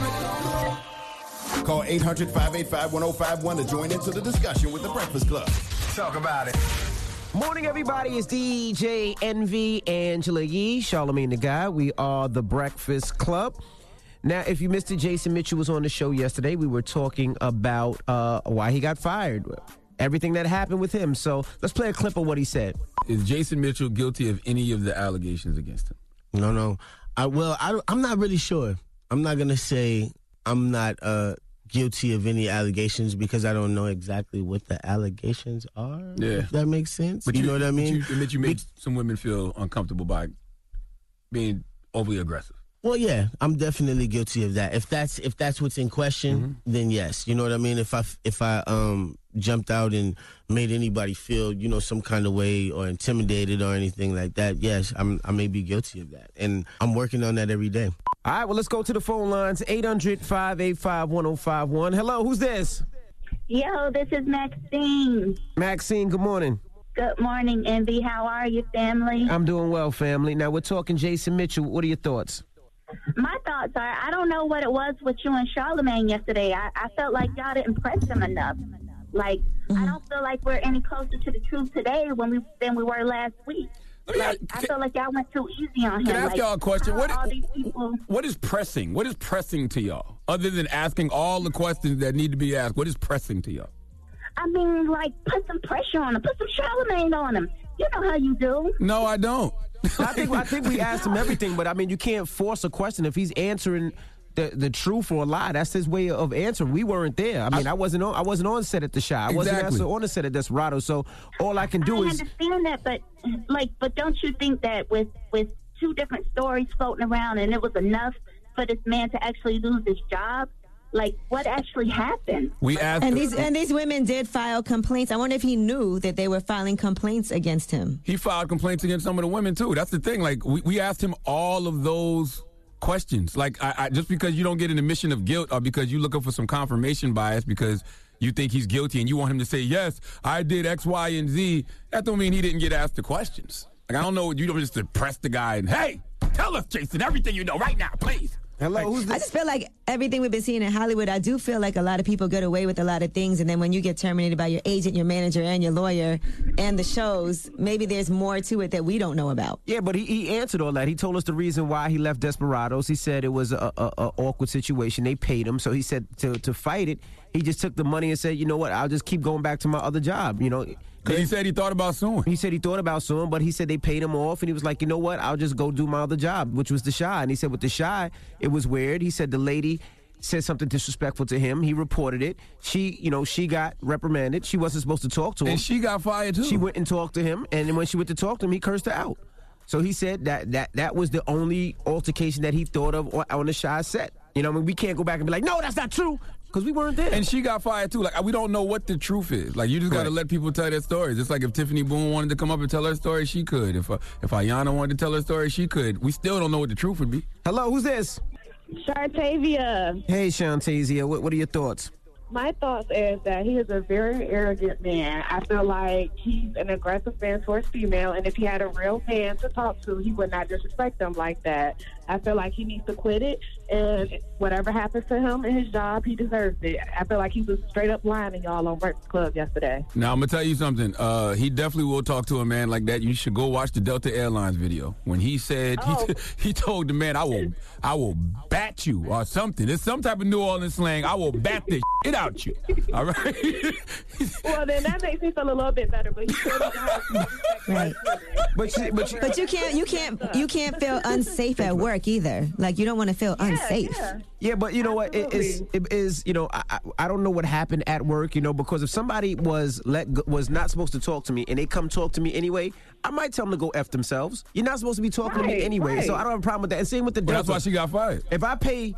Call 800-585-1051 to join into the discussion with The Breakfast Club. Talk about it. Morning, everybody. It's DJ Envy, Angela Yee, Charlamagne the Guy. We are The Breakfast Club. Now, if you missed it, Jason Mitchell was on the show yesterday. We were talking about why he got fired, everything that happened with him. So let's play a clip of what he said. Is Jason Mitchell guilty of any of the allegations against him? No. I'm not really sure. I'm not going to say I'm not guilty of any allegations because I don't know exactly what the allegations are. Yeah. If that makes sense. But you know what I mean? You made some women feel uncomfortable by being overly aggressive. Well, yeah, I'm definitely guilty of that. If that's what's in question, then yes. You know what I mean? If I jumped out and made anybody feel, some kind of way or intimidated or anything like that, yes, I may be guilty of that. And I'm working on that every day. All right, well, let's go to the phone lines. 800-585-1051. Hello, who's this? Yo, this is Maxine. Maxine, good morning. Good morning, Envy. How are you, family? I'm doing well, family. Now, we're talking Jason Mitchell. What are your thoughts? My thoughts are, I don't know what it was with you and Charlamagne yesterday. I felt like y'all didn't press him enough. Like, I don't feel like we're any closer to the truth today than we were last week. I feel like y'all went too easy on him. Can I ask y'all a question? What is pressing? What is pressing to y'all? Other than asking all the questions that need to be asked, what is pressing to y'all? I mean, like, put some pressure on him. Put some Charlamagne on him. You know how you do. No, I don't. I think we asked him everything, but I mean, you can't force a question. If he's answering the truth or a lie, that's his way of answering. We weren't there. I mean, I wasn't on set at the shot. I wasn't on the set at Desperado. So all I can do is. I understand that, but don't you think that with two different stories floating around, and it was enough for this man to actually lose his job? Like, what actually happened? We asked, and these women did file complaints. I wonder if he knew that they were filing complaints against him. He filed complaints against some of the women too. That's the thing. Like, we asked him all of those questions. Like, I just because you don't get an admission of guilt, or because you're looking for some confirmation bias because you think he's guilty and you want him to say, yes, I did X, Y, and Z, that don't mean he didn't get asked the questions. Like, I don't know, you don't just press the guy and, hey, tell us, Jason, everything you know right now, please. Hello, who's this? I just feel like everything we've been seeing in Hollywood, I do feel like a lot of people get away with a lot of things, and then when you get terminated by your agent, your manager, and your lawyer, and the shows, maybe there's more to it that we don't know about. Yeah, but he answered all that. He told us the reason why he left Desperados. He said it was a awkward situation. They paid him, so he said to fight it, he just took the money and said, you know what, I'll just keep going back to my other job, you know. Because he said he thought about suing. He said he thought about suing, but he said they paid him off, and he was like, you know what, I'll just go do my other job, which was the Chi. And he said with the Chi, it was weird. He said the lady said something disrespectful to him. He reported it. She got reprimanded. She wasn't supposed to talk to him. And she got fired, too. She went and talked to him, and then when she went to talk to him, he cursed her out. So he said that was the only altercation that he thought of on the Chi set. You know, I mean, we can't go back and be like, no, that's not true, because we weren't there. And she got fired, too. Like, we don't know what the truth is. Like, you just got to let people tell their stories. It's like if Tiffany Boone wanted to come up and tell her story, she could. If Ayanna wanted to tell her story, she could. We still don't know what the truth would be. Hello, who's this? Shartavia. Hey, Shantazia, what are your thoughts? My thoughts is that he is a very arrogant man. I feel like he's an aggressive man towards female, and if he had a real man to talk to, he would not disrespect them like that. I feel like he needs to quit it, and whatever happens to him in his job, he deserves it. I feel like he was straight up lying to y'all on Breakfast Club yesterday. Now, I'm going to tell you something. He definitely will talk to a man like that. You should go watch the Delta Airlines video. When he said, he told the man, I will bat you or something. It's some type of New Orleans slang. I will bat the shit out you. All right? Well, then that makes me feel a little bit better, but he still doesn't have Right. But you can't feel unsafe at work either. Like, you don't want to feel unsafe. Yeah, but you know what? It is, you know, I don't know what happened at work, you know, because if somebody was not supposed to talk to me and they come talk to me anyway, I might tell them to go F themselves. You're not supposed to be talking to me anyway, so I don't have a problem with that. And same with the Delta. That's why she got fired. If I pay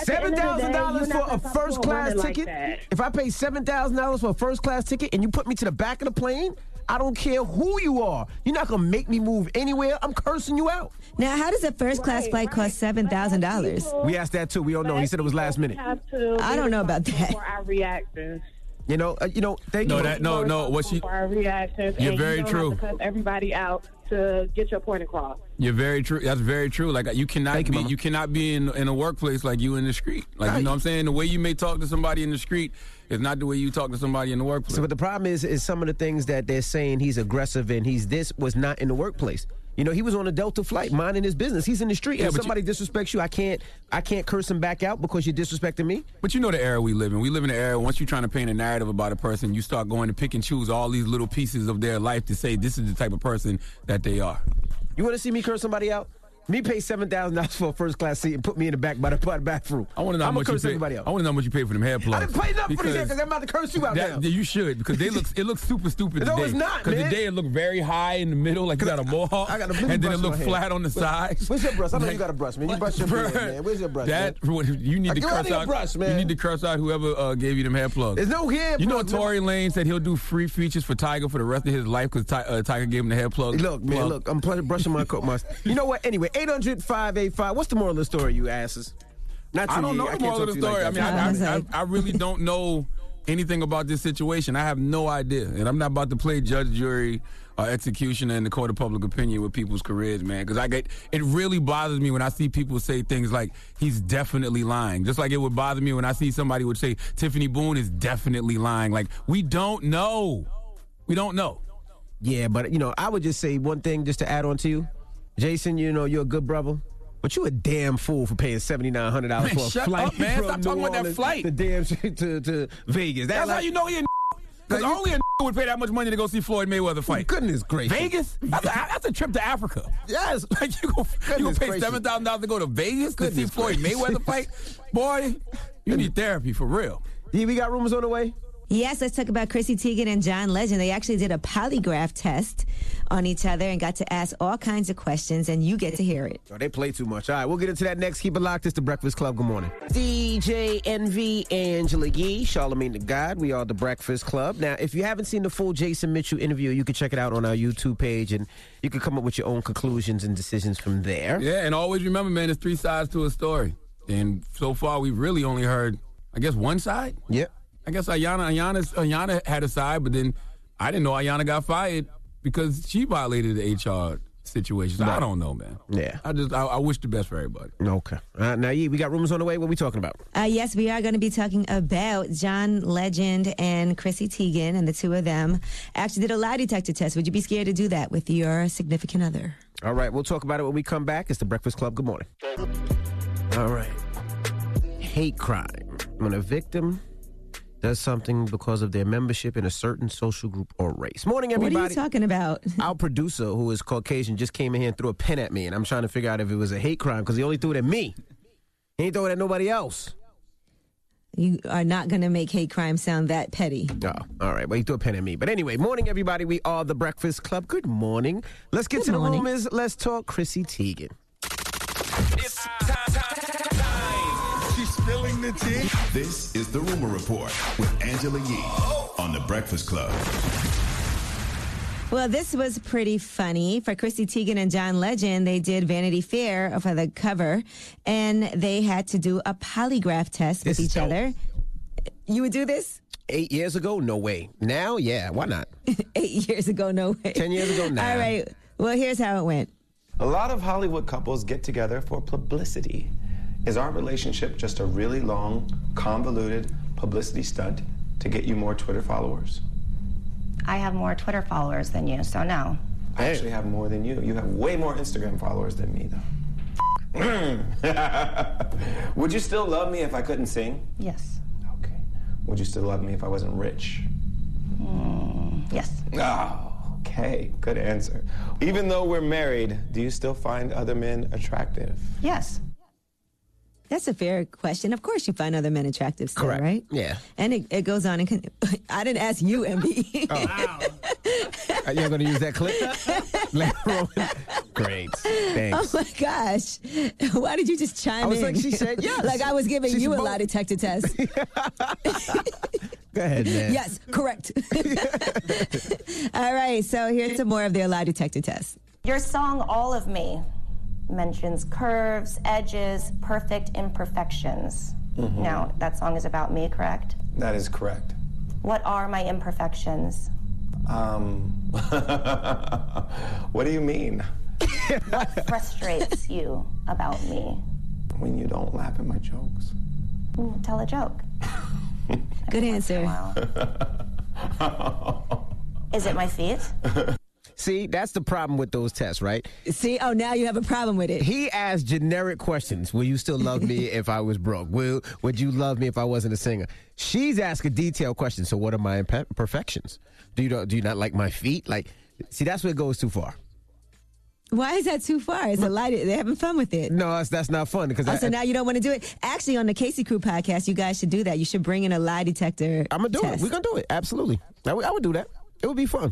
$7,000 for a first class ticket, if I pay $7,000 for a first class ticket and you put me to the back of the plane, I don't care who you are. You're not going to make me move anywhere. I'm cursing you out. Now, how does a first-class flight cost $7,000? We asked that, too. We don't know. He said it was last minute. I don't know about that. For our reactions. Thank you. No. What she? For our reactions. You're and very you don't true. Have to cut everybody out to get your point across. You're very true. That's very true. Like, you cannot be in a workplace like you in the street. Like, you know what I'm saying? The way you may talk to somebody in the street is not the way you talk to somebody in the workplace. So, but the problem is some of the things that they're saying he's aggressive and was not in the workplace. You know, he was on a Delta flight, minding his business. He's in the street. Yeah, if somebody disrespects you, I can't curse him back out because you're disrespecting me. But you know the era we live in. We live in an era, once you're trying to paint a narrative about a person, you start going to pick and choose all these little pieces of their life to say this is the type of person that they are. You want to see me curse somebody out? Me pay $7,000 for a first class seat and put me in the back by the bathroom. I want to know how much you pay. I want to know how much you pay for them hair plugs. I didn't pay enough for these hair because I'm about to curse you out now. You should, because it looks super stupid today. No, it's not, because man. today it looked very high in the middle, like you got a mohawk, I got a and then it looked flat on the sides. Where's your brush? I know you got a brush, man. You brush your beard, man. Where's your brush? You need to curse out. Brush, man. You need to curse out whoever gave you them hair plugs. There's no hair. You know, Tory Lanez said he'll do free features for Tiger for the rest of his life because Tiger gave him the hair plug. Look, man, look, I'm brushing my coat. You know what? Anyway, 800-585. What's the moral of the story, you asses? Not you. I don't know the moral of the story. I really don't know anything about this situation. I have no idea, and I'm not about to play judge, jury, or executioner in the court of public opinion with people's careers, man. Because it really bothers me when I see people say things like he's definitely lying. Just like it would bother me when I see somebody would say Tiffany Boone is definitely lying. Like, we don't know. We don't know. Yeah, but I would just say one thing just to add on to you, Jason. You're a good brother. But you a damn fool for paying $7,900 for a shut flight. Up, man. Stop talking about that flight. The damn shit to Vegas. That's how you know he a because only a would pay that much money to go see Floyd Mayweather fight. Goodness gracious. Vegas? That's a trip to Africa. Yes. Like you gonna pay $7,000 to go to Vegas to see Floyd Mayweather fight? Boy, you need therapy for real. Yeah, we got rumors on the way? Yes, let's talk about Chrissy Teigen and John Legend. They actually did a polygraph test on each other and got to ask all kinds of questions, and you get to hear it. Oh, they play too much. All right, we'll get into that next. Keep it locked. It's The Breakfast Club. Good morning. DJ Envy, Angela Yee, Charlamagne the God. We are The Breakfast Club. Now, if you haven't seen the full Jason Mitchell interview, you can check it out on our YouTube page, and you can come up with your own conclusions and decisions from there. Yeah, and always remember, man, there's three sides to a story. And so far, we've really only heard, I guess, one side? Yep. I guess Ayanna had a side, but then I didn't know Ayanna got fired because she violated the HR situations. I don't know, man. Yeah. I wish the best for everybody. Okay. Now, we got rumors on the way. What are we talking about? Yes, we are going to be talking about John Legend and Chrissy Teigen, and the two of them actually did a lie detector test. Would you be scared to do that with your significant other? All right, we'll talk about it when we come back. It's The Breakfast Club. Good morning. All right. Hate crime. When a victim does something because of their membership in a certain social group or race. Morning, everybody. What are you talking about? Our producer, who is Caucasian, just came in here and threw a pen at me, and I'm trying to figure out if it was a hate crime because he only threw it at me. He ain't throw it at nobody else. You are not going to make hate crime sound that petty. Oh, all right. Well, he threw a pen at me. But anyway, morning, everybody. We are The Breakfast Club. Good morning. Let's get to the rumors. Let's talk Chrissy Teigen. It's time. She's spilling the tea. This is The Rumor Report with Angela Yee on The Breakfast Club. Well, this was pretty funny. For Chrissy Teigen and John Legend, they did Vanity Fair for the cover, and they had to do a polygraph test with each other. You would do this? 8 years ago? No way. Now? Yeah, why not? 8 years ago? No way. 10 years ago? Nah. All right. Well, here's how it went. A lot of Hollywood couples get together for publicity. Is our relationship just a really long, convoluted publicity stunt to get you more Twitter followers? I have more Twitter followers than you, so no. I actually have more than you. You have way more Instagram followers than me, though. Would you still love me if I couldn't sing? Yes. Okay. Would you still love me if I wasn't rich? Yes. Oh, okay. Good answer. Even though we're married, do you still find other men attractive? Yes. That's a fair question. Of course you find other men attractive still, Correct. right? Yeah. And it goes on. And I didn't ask you, MB. Oh. Wow. You're going to use that clip? Great. Thanks. Oh, my gosh. Why did you just chime in? I was like, she said yes. Like I was giving you a lie detector test. Go ahead, man. Yes, correct. All right, so here's some more of their lie detector tests. Your song, All of Me, mentions curves, edges, perfect imperfections. Mm-hmm. Now, that song is about me, correct? That is correct. What are my imperfections? What do you mean? What frustrates you about me? When you don't laugh at my jokes. Tell a joke. Good answer. Is it my feet? See, that's the problem with those tests, right? See, now you have a problem with it. He asked generic questions. Will you still love me if I was broke? Would you love me if I wasn't a singer? She's asking detailed questions. So what are my imperfections? Do you not like my feet? Like, see, that's where it goes too far. Why is that too far? It's a lie. They're having fun with it. No, that's not fun. So now you don't want to do it? Actually, on the Casey Crew podcast, you guys should do that. You should bring in a lie detector I'm going to do it. We're going to do it. Absolutely. I would do that. It would be fun.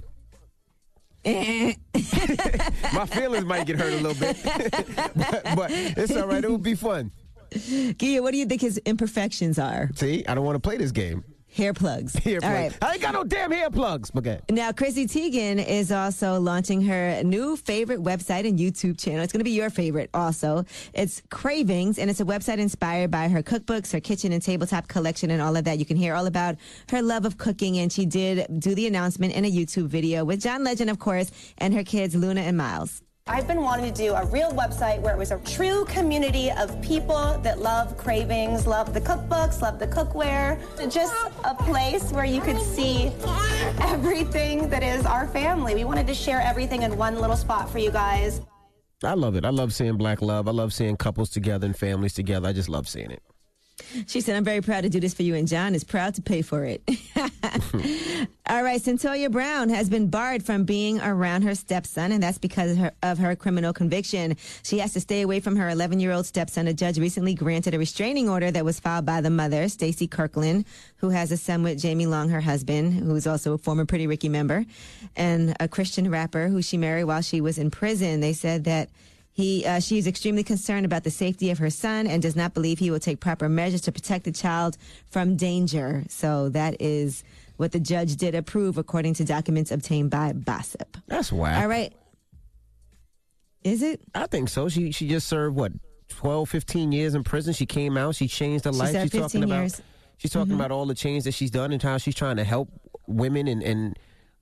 My feelings might get hurt a little bit. but it's all right. It would be fun. Gia, what do you think his imperfections are? See, I don't want to play this game. Hair plugs. Hair plugs. All right. I ain't got no damn hair plugs. Okay. Now, Chrissy Teigen is also launching her new favorite website and YouTube channel. It's going to be your favorite also. It's Cravings, and it's a website inspired by her cookbooks, her kitchen and tabletop collection, and all of that. You can hear all about her love of cooking, and she did do the announcement in a YouTube video with John Legend, of course, and her kids, Luna and Miles. I've been wanting to do a real website where it was a true community of people that love Cravings, love the cookbooks, love the cookware. Just a place where you could see everything that is our family. We wanted to share everything in one little spot for you guys. I love it. I love seeing Black love. I love seeing couples together and families together. I just love seeing it. She said, I'm very proud to do this for you, and John is proud to pay for it. All right, Centoya Brown has been barred from being around her stepson, and that's because of her criminal conviction. She has to stay away from her 11-year-old stepson. A judge recently granted a restraining order that was filed by the mother, Stacey Kirkland, who has a son with Jamie Long, her husband, who's also a former Pretty Ricky member, and a Christian rapper who she married while she was in prison. They said that she is extremely concerned about the safety of her son and does not believe he will take proper measures to protect the child from danger. So that is what the judge did approve, according to documents obtained by Gossip. That's whack. All right. Is it? I think so. She just served, 12, 15 years in prison. She came out. She changed her life. She's 15 years. She's talking about all the change that she's done and how she's trying to help women and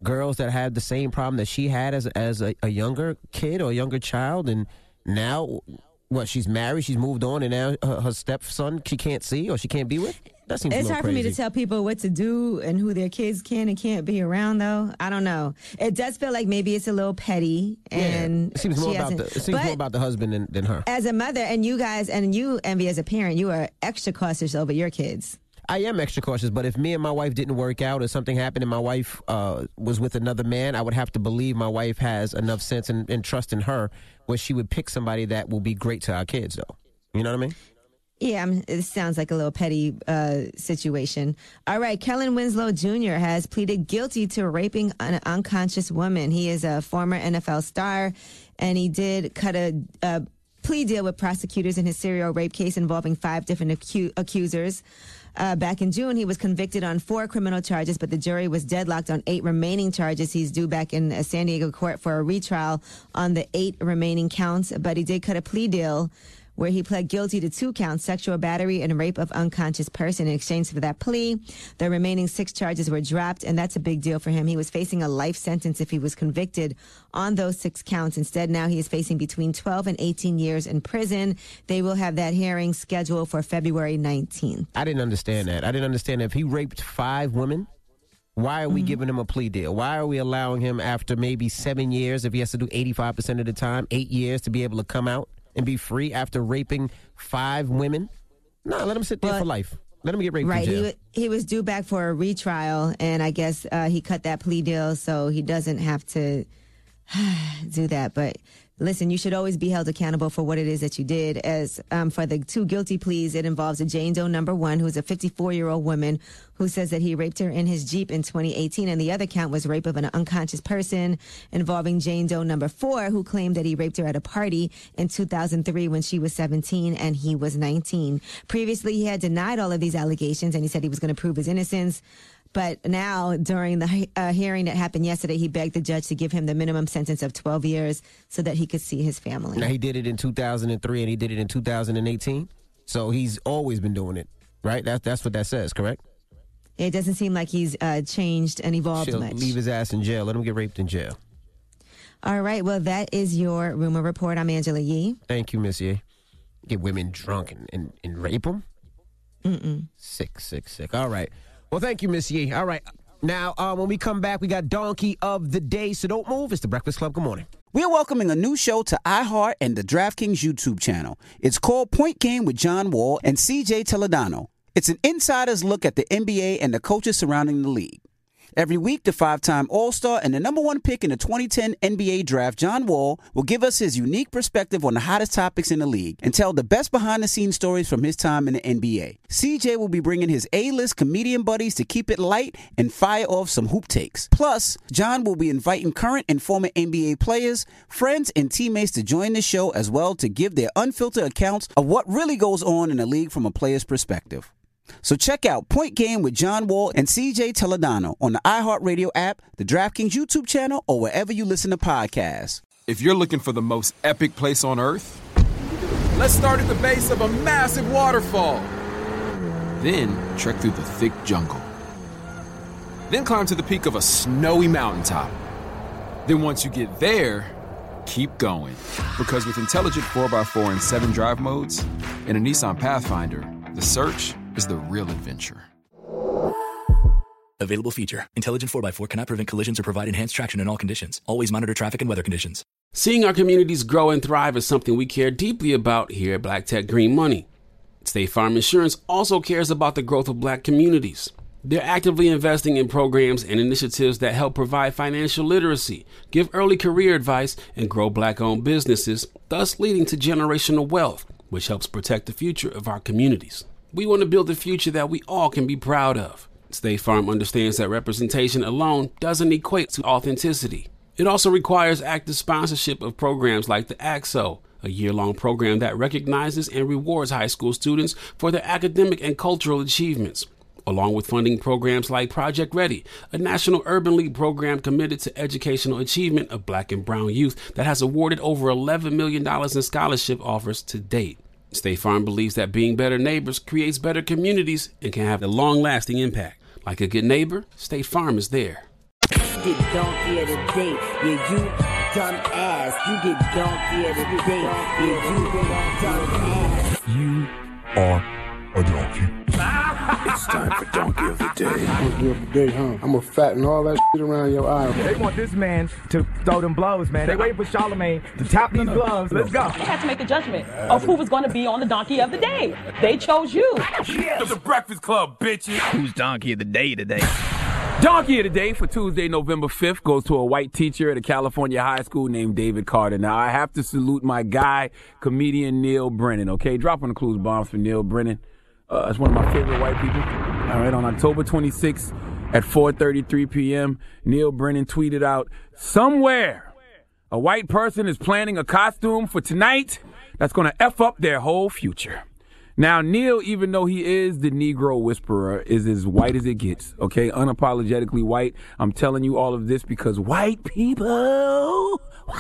girls that had the same problem that she had as a younger kid or a younger child, and now she's married, she's moved on, and now her stepson she can't see or she can't be with? That seems It's a little hard crazy. for me to tell people what to do and who their kids can and can't be around, though. I don't know. It does feel like maybe it's a little petty, and it seems more about the husband than her. As a mother, and you guys, and you, Envy, as a parent, you are extra cautious over your kids. I am extra cautious, but if me and my wife didn't work out or something happened and my wife was with another man, I would have to believe my wife has enough sense and trust in her where she would pick somebody that will be great to our kids, though. You know what I mean? Yeah, it sounds like a little petty situation. All right, Kellen Winslow Jr. has pleaded guilty to raping an unconscious woman. He is a former NFL star, and he did cut a plea deal with prosecutors in his serial rape case involving 5 different accusers. Back in June, he was convicted on 4 criminal charges, but the jury was deadlocked on 8 remaining charges. He's due back in a San Diego court for a retrial on the 8 remaining counts, but he did cut a plea deal where he pled guilty to 2 counts, sexual battery and rape of unconscious person. In exchange for that plea, the remaining 6 charges were dropped, and that's a big deal for him. He was facing a life sentence if he was convicted on those 6 counts. Instead, now he is facing between 12 and 18 years in prison. They will have that hearing scheduled for February 19th. I didn't understand that. If he raped 5 women, why are we giving him a plea deal? Why are we allowing him after maybe 7 years, if he has to do 85% of the time, 8 years to be able to come out and be free after raping 5 women? No, let him sit there for life. Let him get raped in jail. He was due back for a retrial, and I guess he cut that plea deal so he doesn't have to do that. But listen, you should always be held accountable for what it is that you did. As for the 2 guilty pleas, it involves a Jane Doe number 1, who's a 54-year-old woman who says that he raped her in his Jeep in 2018. And the other count was rape of an unconscious person involving Jane Doe number 4, who claimed that he raped her at a party in 2003 when she was 17 and he was 19. Previously, he had denied all of these allegations, and he said he was going to prove his innocence. But now, during the hearing that happened yesterday, he begged the judge to give him the minimum sentence of 12 years so that he could see his family. Now, he did it in 2003 and he did it in 2018. So he's always been doing it, right? That's what that says, correct? It doesn't seem like he's changed and evolved much. Leave his ass in jail. Let him get raped in jail. All right. Well, that is your rumor report. I'm Angela Yee. Thank you, Miss Yee. Get women drunk and rape them? Mm-mm. Sick. All right. Well, thank you, Miss Yee. All right. Now, when we come back, we got Donkey of the Day, so don't move. It's The Breakfast Club. Good morning. We are welcoming a new show to iHeart and the DraftKings YouTube channel. It's called Point Game with John Wall and CJ Toledano. It's an insider's look at the NBA and the coaches surrounding the league. Every week, the 5-time All-Star and the number 1 pick in the 2010 NBA Draft, John Wall, will give us his unique perspective on the hottest topics in the league and tell the best behind-the-scenes stories from his time in the NBA. CJ will be bringing his A-list comedian buddies to keep it light and fire off some hoop takes. Plus, John will be inviting current and former NBA players, friends, and teammates to join the show as well to give their unfiltered accounts of what really goes on in the league from a player's perspective. So check out Point Game with John Wall and CJ Toledano on the iHeartRadio app, the DraftKings YouTube channel, or wherever you listen to podcasts. If you're looking for the most epic place on earth, let's start at the base of a massive waterfall. Then trek through the thick jungle. Then climb to the peak of a snowy mountaintop. Then once you get there, keep going. Because with intelligent 4x4 and 7 drive modes and a Nissan Pathfinder, the search is the real adventure. Available feature. Intelligent 4x4 cannot prevent collisions or provide enhanced traction in all conditions. Always monitor traffic and weather conditions. Seeing our communities grow and thrive is something we care deeply about here at Black Tech Green Money. State Farm Insurance also cares about the growth of Black communities. They're actively investing in programs and initiatives that help provide financial literacy, give early career advice, and grow Black-owned businesses, thus leading to generational wealth, which helps protect the future of our communities. We want to build a future that we all can be proud of. State Farm understands that representation alone doesn't equate to authenticity. It also requires active sponsorship of programs like the AXO, a year-long program that recognizes and rewards high school students for their academic and cultural achievements, along with funding programs like Project Ready, a National Urban League program committed to educational achievement of Black and brown youth that has awarded over $11 million in scholarship offers to date. State Farm believes that being better neighbors creates better communities and can have a long-lasting impact. Like a good neighbor, State Farm is there. get donkey of the day. Yeah, you dumb ass. You get donkey of the day. Yeah, you dumb ass. You are a donkey. It's time for Donkey of the Day. Donkey of the Day, huh? I'm gonna fatten all that shit around your eye. They want this man to throw them blows, man. They waiting for Charlemagne to tap these gloves. Let's go. They had to make a judgment of who was going to be on the Donkey of the Day. They chose you. Yes. The Breakfast Club, bitches. Who's Donkey of the Day today? Donkey of the Day for Tuesday, November 5th goes to a white teacher at a California high school named David Carter. Now, I have to salute my guy, comedian Neil Brennan, okay? Dropping the clues bombs for Neil Brennan. It's one of my favorite white people. All right, on October 26th at 4:33 p.m., Neil Brennan tweeted out, "Somewhere, a white person is planning a costume for tonight that's going to F up their whole future." Now, Neil, even though he is the Negro whisperer, is as white as it gets, okay? Unapologetically white. I'm telling you all of this because white people,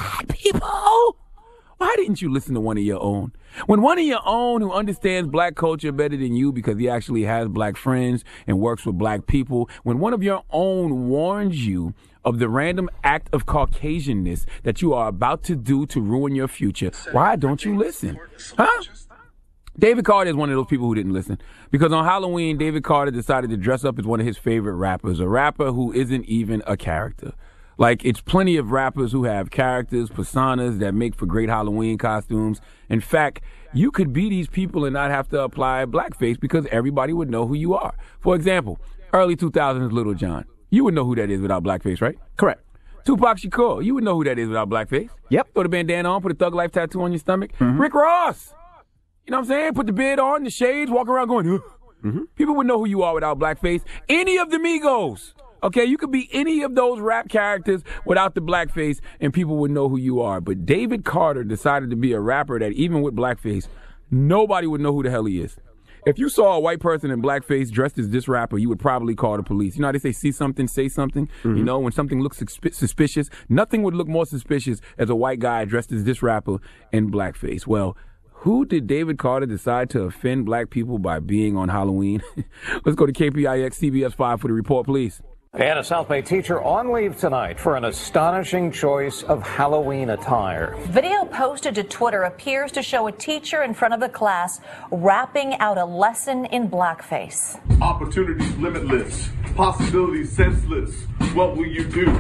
why didn't you listen to one of your own? When one of your own who understands black culture better than you because he actually has black friends and works with black people, when one of your own warns you of the random act of Caucasianness that you are about to do to ruin your future, why don't you listen? Huh? David Carter is one of those people who didn't listen because on Halloween, David Carter decided to dress up as one of his favorite rappers, a rapper who isn't even a character. Like, it's plenty of rappers who have characters, personas that make for great Halloween costumes. In fact, you could be these people and not have to apply blackface because everybody would know who you are. For example, early 2000s Little John. You would know who that is without blackface, right? Correct. Tupac Shakur. You would know who that is without blackface. Yep. Throw the bandana on, put a Thug Life tattoo on your stomach. Mm-hmm. Rick Ross. You know what I'm saying? Put the beard on, the shades, walk around going, mm-hmm. People would know who you are without blackface. Any of the Migos. Okay, you could be any of those rap characters without the blackface and people would know who you are. But David Carter decided to be a rapper that even with blackface, nobody would know who the hell he is. If you saw a white person in blackface dressed as this rapper, you would probably call the police. You know how they say, see something, say something? Mm-hmm. You know, when something looks suspicious, nothing would look more suspicious as a white guy dressed as this rapper in blackface. Well, who did David Carter decide to offend black people by being on Halloween? Let's go to KPIX CBS 5 for the report, please. And a South Bay teacher on leave tonight for an astonishing choice of Halloween attire. Video posted to Twitter appears to show a teacher in front of the class rapping out a lesson in blackface. Opportunities limitless, possibilities senseless. What will you do?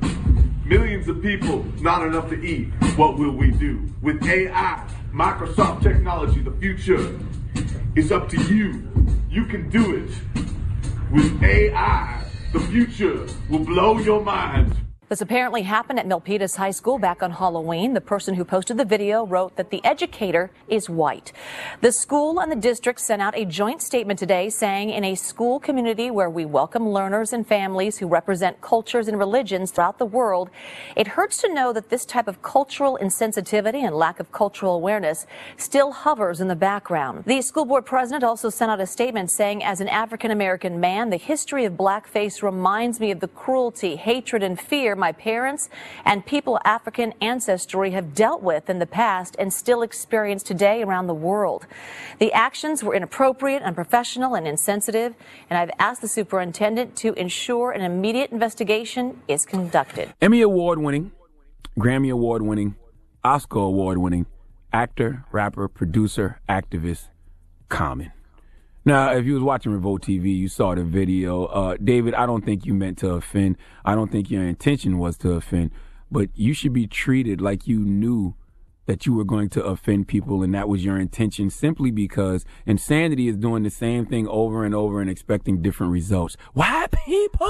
Millions of people, not enough to eat. What will we do? With AI, Microsoft technology, the future is up to you. You can do it. With AI, the future will blow your mind. This apparently happened at Milpitas High School back on Halloween. The person who posted the video wrote that the educator is white. The school and the district sent out a joint statement today saying in a school community where we welcome learners and families who represent cultures and religions throughout the world, it hurts to know that this type of cultural insensitivity and lack of cultural awareness still hovers in the background. The school board president also sent out a statement saying, as an African-American man, the history of blackface reminds me of the cruelty, hatred, and fear my parents and people of African ancestry have dealt with in the past and still experience today around the world. The actions were inappropriate, unprofessional, and insensitive, and I've asked the superintendent to ensure an immediate investigation is conducted. Emmy Award-winning, Grammy Award-winning, Oscar Award-winning actor, rapper, producer, activist, Common. Now, if you was watching Revolt TV, you saw the video. David, I don't think you meant to offend. I don't think your intention was to offend. But you should be treated like you knew that you were going to offend people and that was your intention, simply because insanity is doing the same thing over and over and expecting different results. White people!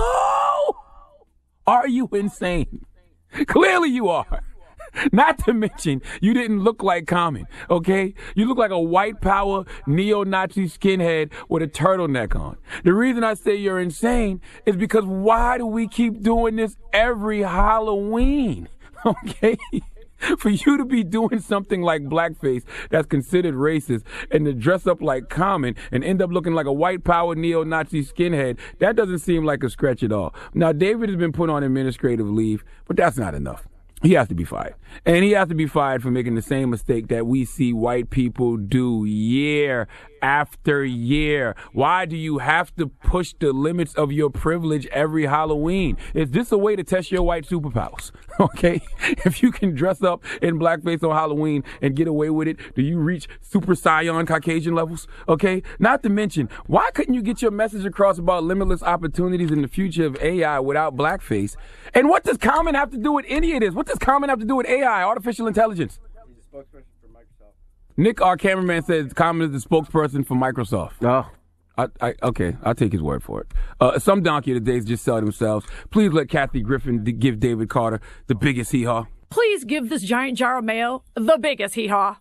Are you insane? Clearly you are. Not to mention, you didn't look like Common, okay? You look like a white power neo-Nazi skinhead with a turtleneck on. The reason I say you're insane is because why do we keep doing this every Halloween, okay? For you to be doing something like blackface that's considered racist and to dress up like Common and end up looking like a white power neo-Nazi skinhead, that doesn't seem like a stretch at all. Now, David has been put on administrative leave, but that's not enough. He has to be fired. And he has to be fired for making the same mistake that we see white people do year after year. Why do you have to push the limits of your privilege every Halloween? Is this a way to test your white superpowers? Okay? If you can dress up in blackface on Halloween and get away with it, do you reach Super Saiyan Caucasian levels? Okay? Not to mention, why couldn't you get your message across about limitless opportunities in the future of AI without blackface? And what does Common have to do with any of this? What does Common have to do with AI, artificial intelligence? Nick, our cameraman, says Common is the spokesperson for Microsoft. Oh. Okay, I'll take his word for it. Some donkey of the days just sell themselves. Please let Kathy Griffin give David Carter the biggest hee-haw. Please give this giant jar of mayo the biggest hee-haw.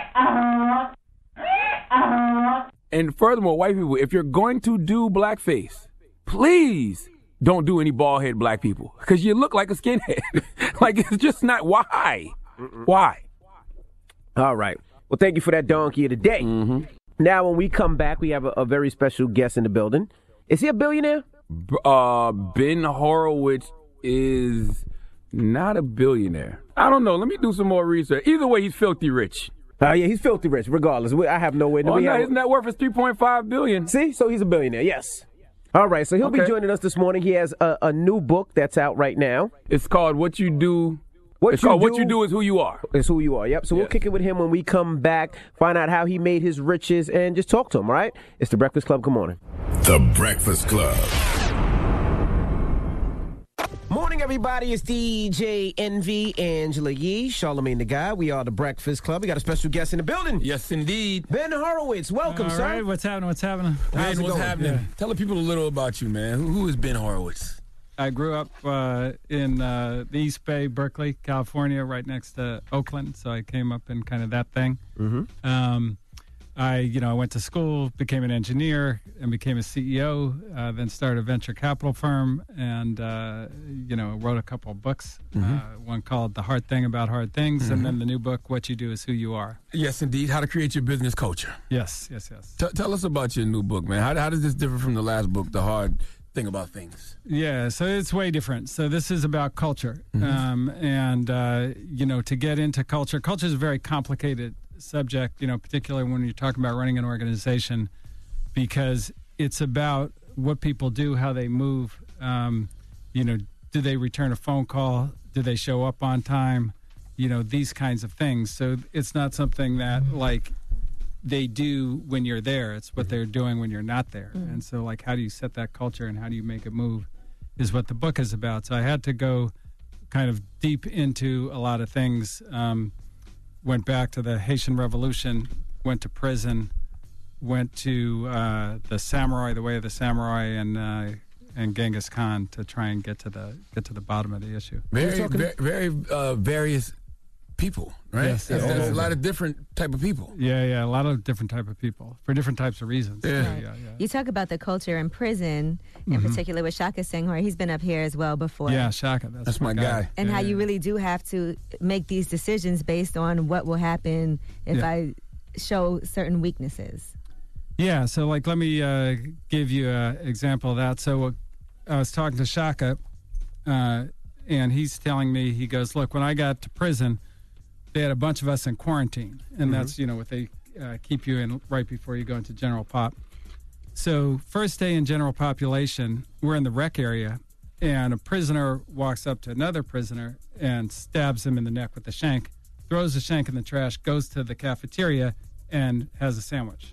And furthermore, white people, if you're going to do blackface, please don't do any bald-head black people, because you look like a skinhead. Like, it's just not. Why? Why? All right. Well, thank you for that donkey of the day. Mm-hmm. Now, when we come back, we have a very special guest in the building. Is he a billionaire? Ben Horowitz is not a billionaire. I don't know. Let me do some more research. Either way, he's filthy rich. Yeah, he's filthy rich, regardless. I have no way. His net worth is $3.5 billion. See? So he's a billionaire, yes. All right, so he'll be joining us this morning. He has a new book that's out right now. It's called What You Do. What you do is who you are. It's who you are, yep. So we'll kick it with him when we come back, find out how he made his riches, and just talk to him, all right? It's The Breakfast Club. Good morning. The Breakfast Club. Morning, everybody. It's DJ Envy, Angela Yee, Charlamagne the Guy. We are The Breakfast Club. We got a special guest in the building. Yes, indeed. Ben Horowitz. Welcome, sir. All right, what's happening? Ben, what's happening? Yeah. Tell the people a little about you, man. Who is Ben Horowitz? I grew up in the East Bay, Berkeley, California, right next to Oakland. So I came up in kind of that thing. Mm-hmm. I went to school, became an engineer, and became a CEO. Then started a venture capital firm, and wrote a couple of books. One called "The Hard Thing About Hard Things," and then the new book, "What You Do Is Who You Are." Yes, indeed. How to create your business culture. Yes. Tell us about your new book, man. How does this differ from the last book, "The Hard Thing About Things"? Yeah, so it's way different. So this is about culture, to get into culture is a very complicated subject, particularly when you're talking about running an organization, because it's about what people do, how they move. Do they return a phone call? Do they show up on time? These kinds of things. So it's not something that they do when you're there. It's what they're doing when you're not there. And so how do you set that culture and how do you make it move is what the book is about. So I had to go kind of deep into a lot of things. Went back to the Haitian Revolution, went to prison, went to the way of the samurai, and Genghis Khan to try and get to the bottom of the issue. Very various people, right? Yes, There's a lot of different type of people. Yeah, a lot of different type of people for different types of reasons. Yeah. You talk about the culture in prison, in particular with Shaka Senghor. He's been up here as well before. Yeah, Shaka, that's my guy. And how you really do have to make these decisions based on what will happen if I show certain weaknesses. Yeah, so let me give you an example of that. So I was talking to Shaka, and he's telling me, he goes, look, when I got to prison, they had a bunch of us in quarantine, and that's, what they keep you in right before you go into general pop. So first day in general population, we're in the rec area, and a prisoner walks up to another prisoner and stabs him in the neck with a shank, throws the shank in the trash, goes to the cafeteria, and has a sandwich.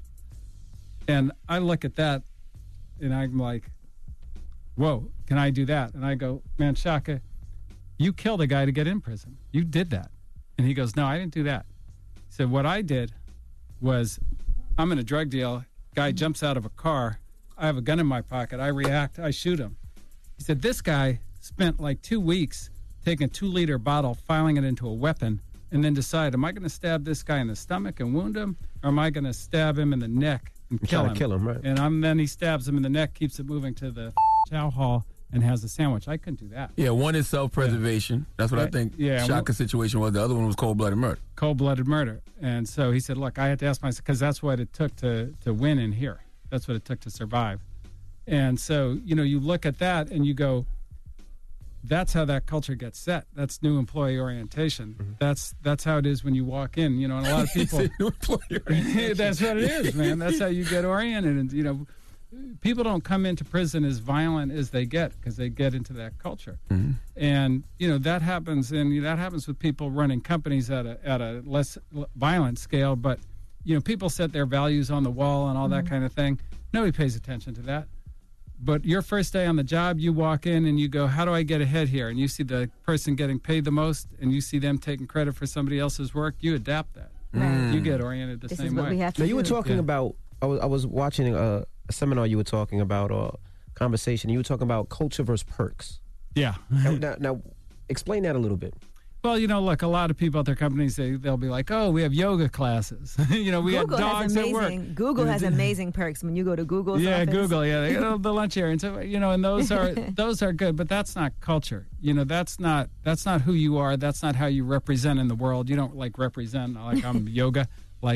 And I look at that, and I'm like, whoa, can I do that? And I go, man, Shaka, you killed a guy to get in prison. You did that. And he goes, no, I didn't do that. He said, what I did was, I'm in a drug deal. Guy jumps out of a car. I have a gun in my pocket. I react. I shoot him. He said, this guy spent 2 weeks taking a 2-liter bottle, filing it into a weapon, and then decide, am I going to stab this guy in the stomach and wound him, or am I going to stab him in the neck and kill him? Right. And then he stabs him in the neck, keeps it moving to the chow hall, and has a sandwich. I couldn't do that. Yeah, one is self-preservation. Yeah. That's what I think Shaka's situation was. The other one was cold-blooded murder. Cold-blooded murder. And so he said, look, I had to ask myself, because that's what it took to win in here. That's what it took to survive. And so, you look at that and you go, that's how that culture gets set. That's new employee orientation. That's how it is when you walk in, and a lot of people. New employee orientation. That's what it is, man. That's how you get oriented, and people don't come into prison as violent as they get because they get into that culture, and that happens, and that happens with people running companies at a less violent scale. But people set their values on the wall and all that kind of thing. Nobody pays attention to that. But your first day on the job, you walk in and you go, how do I get ahead here? And you see the person getting paid the most, and you see them taking credit for somebody else's work. You adapt that. Right. You get oriented the same way. Now, you were talking about, I was watching a seminar you were talking about, or conversation. You were talking about culture versus perks. Yeah. Now, explain that a little bit. Well, look, a lot of people at their companies, they'll be like, oh, we have yoga classes. We have dogs at work. Google has amazing perks when you go to Google's office. Yeah, Google, they got the lunch area. And so, and those are good, but that's not culture. That's not who you are. That's not how you represent in the world. You don't represent like I'm yoga.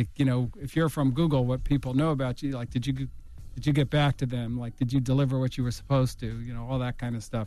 If you're from Google, what people know about you, did you get back to them? Did you deliver what you were supposed to? All that kind of stuff.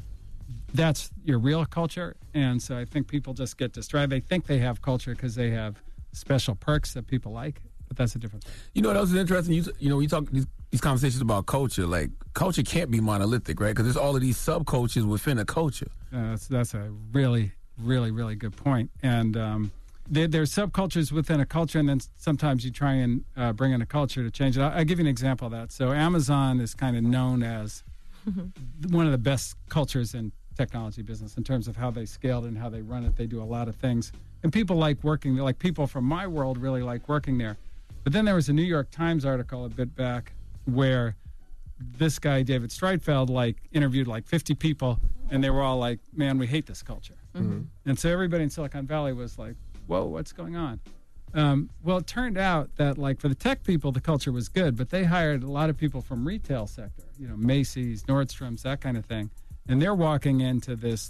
That's your real culture, and so I think people just get distracted. They think they have culture because they have special perks that people like, but that's a different thing. You know what else is interesting? You talk these conversations about culture. Culture can't be monolithic, right? Because there's all of these subcultures within a culture. That's a really, really, really good point. And there's subcultures within a culture, and then sometimes you try and bring in a culture to change it. I'll give you an example of that. So Amazon is kind of known as one of the best cultures in technology business in terms of how they scaled and how they run it. They do a lot of things, and people like working there. People from my world really like working there. But then there was a New York Times article a bit back where this guy David Streitfeld interviewed 50 people, and they were all like, "Man, we hate this culture." And so everybody in Silicon Valley was like, "Whoa, what's going on?" Well, it turned out that for the tech people, the culture was good, but they hired a lot of people from retail sector, Macy's, Nordstrom's, that kind of thing. And they're walking into this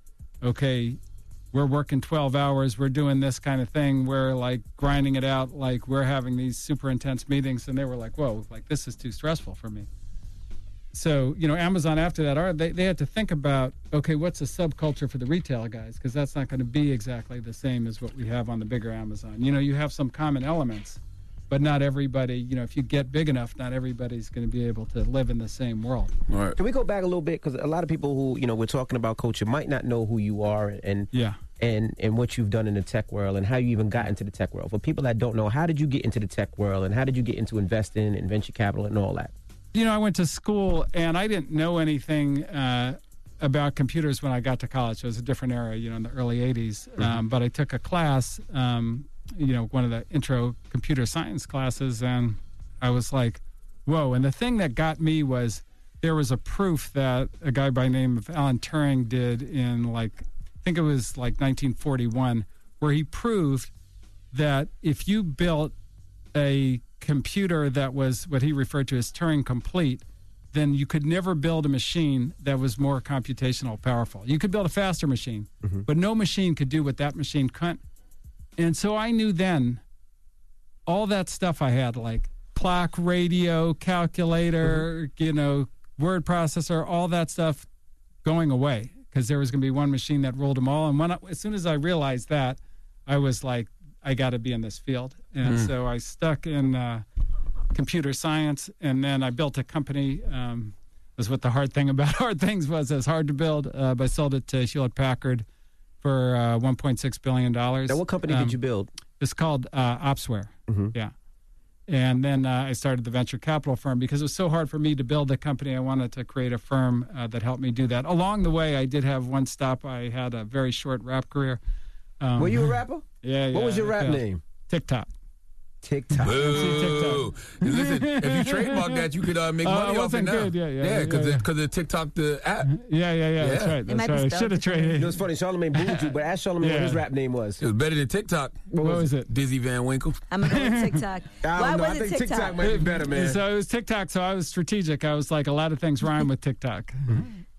okay, we're working 12 hours, we're doing this kind of thing, we're grinding it out, we're having these super intense meetings. And they were like, whoa, this is too stressful for me. So, Amazon after that, they had to think about, okay, what's a subculture for the retail guys? Because that's not going to be exactly the same as what we have on the bigger Amazon. You have some common elements, but not everybody, if you get big enough, not everybody's going to be able to live in the same world. Right. Can we go back a little bit? Because a lot of people who, we're talking about culture might not know who you are and what you've done in the tech world and how you even got into the tech world. For people that don't know, how did you get into the tech world and how did you get into investing and venture capital and all that? I went to school, and I didn't know anything about computers when I got to college. It was a different era, in the early 80s. But I took a class, one of the intro computer science classes, and I was like, whoa. And the thing that got me was there was a proof that a guy by the name of Alan Turing did in, I think it was 1941, where he proved that if you built a computer that was what he referred to as Turing complete, then you could never build a machine that was more computational powerful. You could build a faster machine, but no machine could do what that machine couldn't. And so I knew then all that stuff I had, clock, radio, calculator, word processor, all that stuff going away because there was going to be one machine that ruled them all. And as soon as I realized that, I was like, I got to be in this field. And so I stuck in computer science, and then I built a company. Was what the hard thing about hard things was. It was hard to build, but I sold it to Hewlett-Packard for $1.6 billion. Now, what company did you build? It's called Opsware. Yeah. And then I started the venture capital firm because it was so hard for me to build a company. I wanted to create a firm that helped me do that. Along the way, I did have one stop. I had a very short rap career. Were you a rapper? Yeah. What was your rap name? TikTok. TikTok. Boo. Listen, if you trademark that, you could make money off it now. Good. Yeah, because the TikTok, the app. Yeah. That's right. That's right. I should have traded. It's funny. Charlamagne booed you, but ask Charlamagne what his rap name was. It was better than TikTok. What was it? Dizzy Van Winkle. I'm going to go with TikTok. I think TikTok might be better, man. So it was TikTok, so I was strategic. I was like, a lot of things rhyme with TikTok.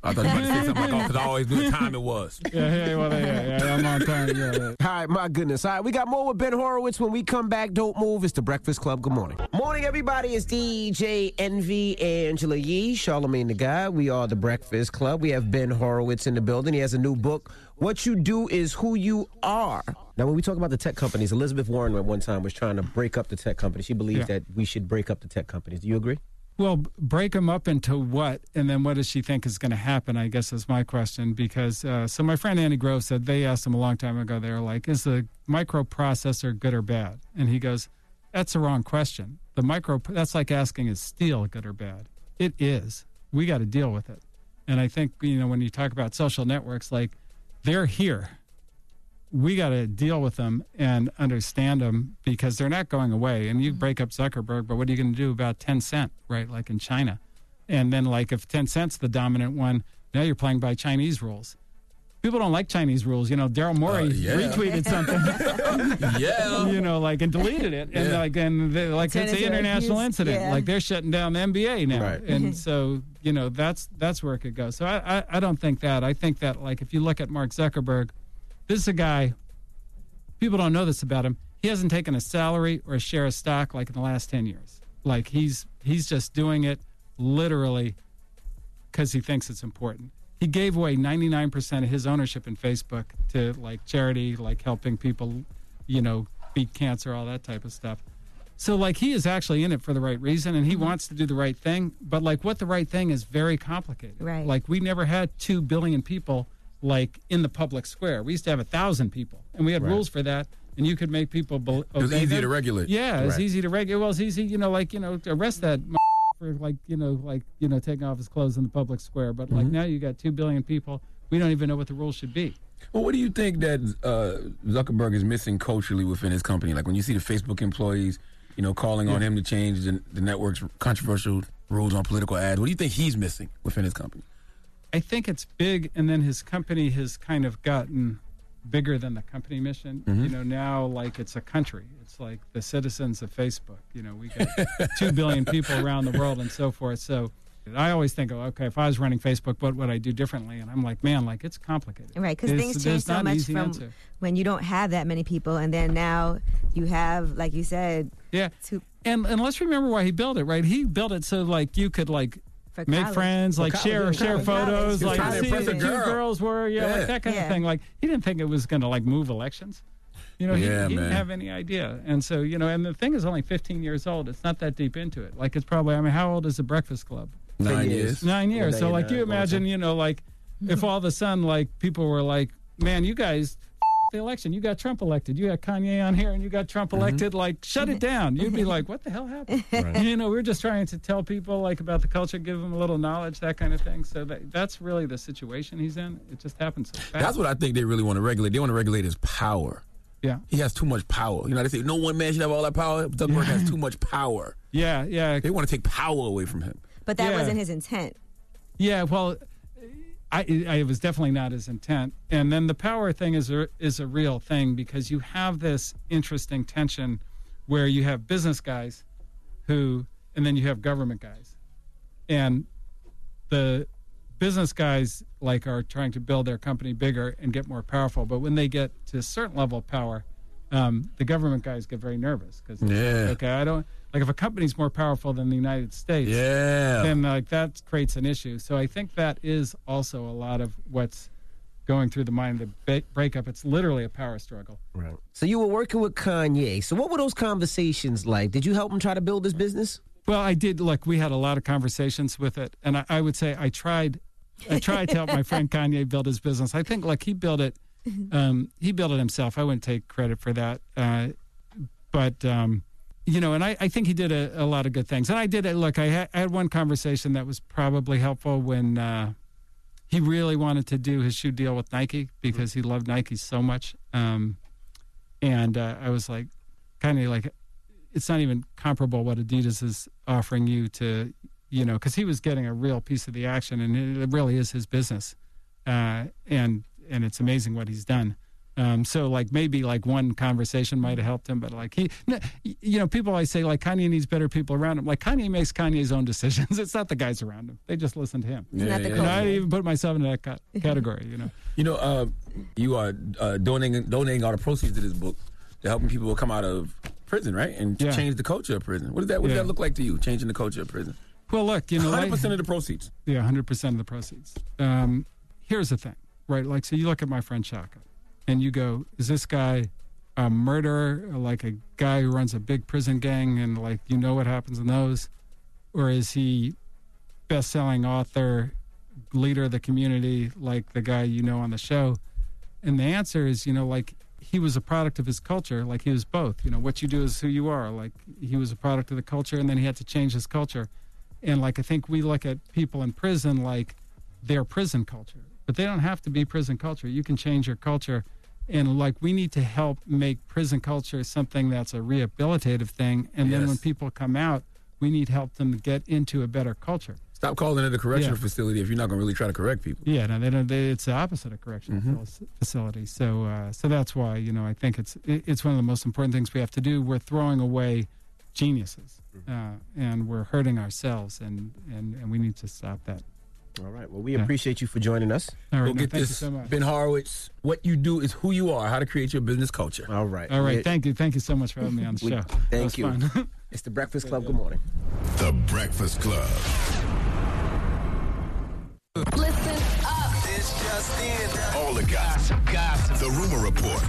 I thought you were about to say something like, because I always knew the time it was. Yeah, I'm on time. Yeah. All right, my goodness. All right, we got more with Ben Horowitz when we come back. Don't move. It's The Breakfast Club. Good morning. Morning, everybody. It's DJ Envy, Angela Yee, Charlamagne the God. We are The Breakfast Club. We have Ben Horowitz in the building. He has a new book, What You Do Is Who You Are. Now, when we talk about the tech companies, Elizabeth Warren at one time was trying to break up the tech companies. She believes that we should break up the tech companies. Do you agree? Well, break them up into what, and then what does she think is going to happen, I guess is my question. Because, so my friend Andy Grove said, they asked him a long time ago, they were like, is the microprocessor good or bad? And he goes, that's the wrong question. That's like asking, is steel good or bad? It is. We got to deal with it. And I think, when you talk about social networks, like, they're here. We got to deal with them and understand them because they're not going away. And you break up Zuckerberg, but what are you going to do about Tencent, right? Like in China. And then like if Tencent's the dominant one, now you're playing by Chinese rules. People don't like Chinese rules. Daryl Morey retweeted something. And deleted it. And it's an international incident. Yeah. Like they're shutting down the NBA now. Right. And so, that's where it could go. So I don't think that. I think that like if you look at Mark Zuckerberg, this is a guy, people don't know this about him. He hasn't taken a salary or a share of stock like in the last 10 years. Like he's just doing it literally because he thinks it's important. He gave away 99% of his ownership in Facebook to like charity, like helping people, beat cancer, all that type of stuff. So like he is actually in it for the right reason and he wants to do the right thing. But like what the right thing is very complicated. Right. Like we never had 2 billion people like in the public square. We used to have 1,000 people, and we had rules for that, and you could make people obey. It was easy to regulate. Yeah, it's easy to regulate. Well, it's easy, arrest that for taking off his clothes in the public square. But like now you got 2 billion people. We don't even know what the rules should be. Well, what do you think that Zuckerberg is missing culturally within his company? Like when you see the Facebook employees, calling on him to change the network's controversial rules on political ads, what do you think he's missing within his company? I think it's big, and then his company has kind of gotten bigger than the company mission. Now like it's a country. It's like the citizens of Facebook. We got 2 billion people around the world and so forth. So I always think, okay, if I was running Facebook, what would I do differently? And I'm like, man, like it's complicated. Right, because things change so much from when you don't have that many people, and then now you have, like you said. Yeah, and let's remember why he built it, right? He built it so like you could like make friends, like share photos, like see who 2 girls were, like that kind of thing. Like he didn't think it was going to like move elections. He didn't have any idea. And so, and the thing is only 15 years old. It's not that deep into it. Like it's probably, how old is the Breakfast Club? 9 years. 9 years. So like you imagine, like if all of a sudden like people were like, man, you guys the election. You got Trump elected. You got Kanye on here and you got Trump elected. Like, shut it down. You'd be like, what the hell happened? Right. We're just trying to tell people like about the culture, give them a little knowledge, that kind of thing. So that's really the situation he's in. It just happens so fast. That's what I think they really want to regulate. They want to regulate his power. Yeah. He has too much power. They say no one man should have all that power. Zuckerberg has too much power. Yeah. They want to take power away from him. But that wasn't his intent. Yeah, well, it was definitely not his intent. And then the power thing is a real thing because you have this interesting tension where you have business guys and then you have government guys. And the business guys are trying to build their company bigger and get more powerful. But when they get to a certain level of power, the government guys get very nervous because I don't if a company's more powerful than the United States, then that creates an issue. So I think that is also a lot of what's going through the mind of the breakup. It's literally a power struggle. Right. So you were working with Kanye. So what were those conversations like? Did you help him try to build his business? Well, I did. Look, we had a lot of conversations with it, and I would say I tried to help my friend Kanye build his business. I think he built it. He built it himself. I wouldn't take credit for that. But and I think he did a lot of good things. And I did it. Look, I had one conversation that was probably helpful when he really wanted to do his shoe deal with Nike because he loved Nike so much. And I was like, it's not even comparable what Adidas is offering you to, because he was getting a real piece of the action, and it really is his business. And it's amazing what he's done. So like maybe like one conversation might have helped him, but like people always say like Kanye needs better people around him. Like Kanye makes Kanye's own decisions. It's not the guys around him. They just listen to him. Yeah, I didn't even put myself in that category. You are donating all the proceeds of this book to helping people come out of prison, right? And change the culture of prison. What does that look like to you? Changing the culture of prison. Well, look, 100% of the proceeds. Yeah, 100% of the proceeds. Here's the thing, right? Like, so you look at my friend Shaka. And you go, is this guy a murderer, like a guy who runs a big prison gang and like what happens in those? Or is he best-selling author, leader of the community, like the guy on the show? And the answer is, like he was a product of his culture, like he was both. What you do is who you are. Like he was a product of the culture and then he had to change his culture. And like I think we look at people in prison like their prison culture. But they don't have to be prison culture. You can change your culture. And like we need to help make prison culture something that's a rehabilitative thing. And then when people come out, we need help them to get into a better culture. Stop calling it a correctional facility if you're not going to really try to correct people. Yeah, no, it's the opposite of correctional facility. So that's why, I think it's one of the most important things we have to do. We're throwing away geniuses and we're hurting ourselves and we need to stop that. All right. Well, we appreciate you for joining us. All right. Go get this. So Ben Horowitz, what you do is who you are, how to create your business culture. All right. All right. Thank you. Thank you so much for having me on the show. Thank you. It's The Breakfast Club. Good morning. The Breakfast Club. Listen up. It's just in. All the gossip. The Rumor Report.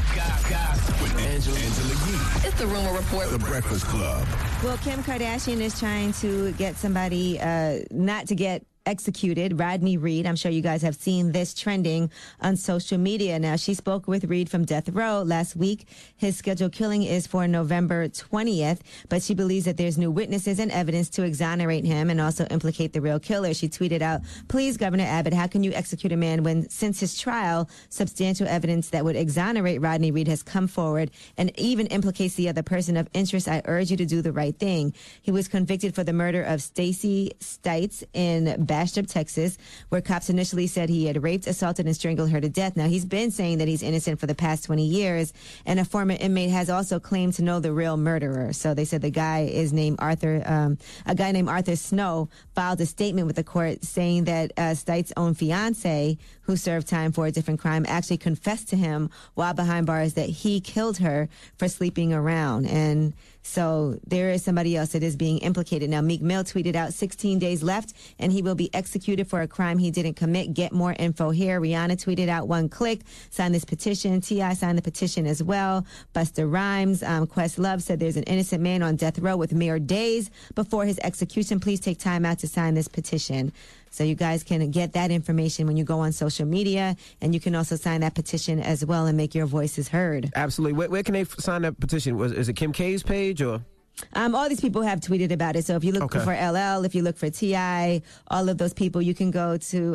With Angela Yee. It's The Rumor Report. The Breakfast Club. Well, Kim Kardashian is trying to get somebody not to get executed, Rodney Reed. I'm sure you guys have seen this trending on social media. Now, she spoke with Reed from death row last week. His scheduled killing is for November 20th, but she believes that there's new witnesses and evidence to exonerate him and also implicate the real killer. She tweeted out, "Please, Governor Abbott, how can you execute a man when since his trial, substantial evidence that would exonerate Rodney Reed has come forward and even implicates the other person of interest? I urge you to do the right thing." He was convicted for the murder of Stacey Stites in Bastrop, Texas, where cops initially said he had raped, assaulted, and strangled her to death. Now, he's been saying that he's innocent for the past 20 years, and a former inmate has also claimed to know the real murderer. So they said the guy is named Arthur, a guy named Arthur Snow filed a statement with the court saying that Stites' own fiance, who served time for a different crime, actually confessed to him while behind bars that he killed her for sleeping around. And so there is somebody else that is being implicated. Now, Meek Mill tweeted out 16 days left and he will be executed for a crime he didn't commit. Get more info here. Rihanna tweeted out, "One click, sign this petition." T.I. signed the petition as well. Busta Rhymes, Questlove said there's an innocent man on death row with mere days before his execution. Please take time out to sign this petition. So you guys can get that information when you go on social media, and you can also sign that petition as well and make your voices heard. Absolutely. Where can they sign that petition? Is it Kim K's page or? All these people have tweeted about it. So if you look for LL, if you look for T.I., all of those people, you can go to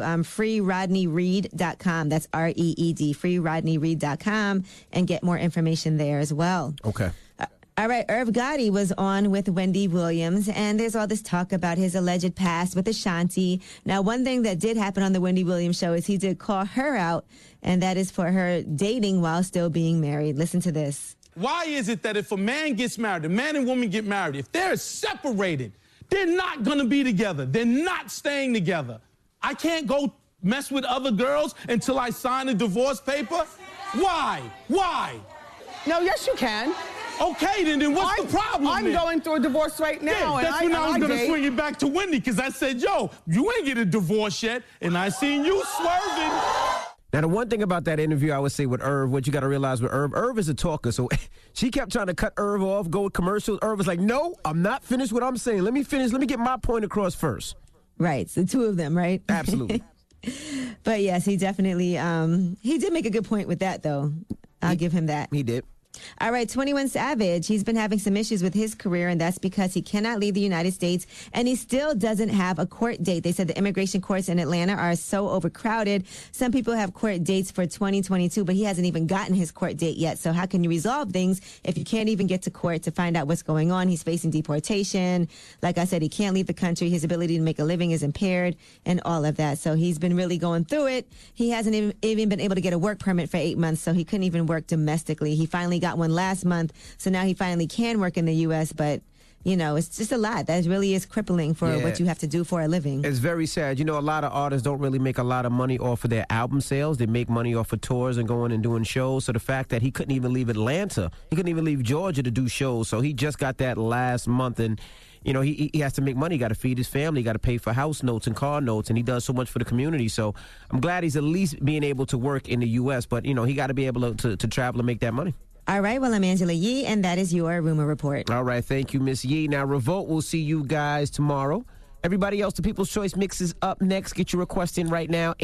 freerodneyreed.com. That's REED, freerodneyreed.com, and get more information there as well. Okay. All right, Irv Gotti was on with Wendy Williams, and there's all this talk about his alleged past with Ashanti. Now, one thing that did happen on the Wendy Williams show is he did call her out, and that is for her dating while still being married. Listen to this. Why is it that if a man gets married, a man and woman get married, if they're separated, they're not going to be together. They're not staying together. I can't go mess with other girls until I sign a divorce paper? Why? No, yes, you can. Okay, then what's the problem? I'm going through a divorce right now. Yeah, that's when I was going to swing it back to Wendy, because I said, yo, you ain't get a divorce yet, and I seen you swerving. Now, the one thing about that interview, I would say with Irv, what you got to realize with Irv is a talker. So she kept trying to cut Irv off, go with commercials. Irv was like, no, I'm not finished what I'm saying. Let me finish. Let me get my point across first. Right. So two of them, right? Absolutely. But yes, he definitely, he did make a good point with that, though. I'll give him that. He did. All right, 21 Savage. He's been having some issues with his career, and that's because he cannot leave the United States, and he still doesn't have a court date. They said the immigration courts in Atlanta are so overcrowded. Some people have court dates for 2022, but he hasn't even gotten his court date yet. So how can you resolve things if you can't even get to court to find out what's going on? He's facing deportation. Like I said, he can't leave the country. His ability to make a living is impaired and all of that. So he's been really going through it. He hasn't even been able to get a work permit for 8 months, so he couldn't even work domestically. He finally got one last month, so now he finally can work in the U.S., but it's just a lot. That really is crippling for what you have to do for a living. It's very sad. A lot of artists don't really make a lot of money off of their album sales. They make money off of tours and going and doing shows. So the fact that he couldn't even leave Atlanta, he couldn't even leave Georgia to do shows. So he just got that last month, and he has to make money. He got to feed his family. He got to pay for house notes and car notes, and he does so much for the community. So I'm glad he's at least being able to work in the U.S., but, he got to be able to travel and make that money. All right, well, I'm Angela Yee, and that is your Rumor Report. All right, thank you, Miss Yee. Now, Revolt, we'll see you guys tomorrow. Everybody else, the People's Choice Mix is up next. Get your request in right now,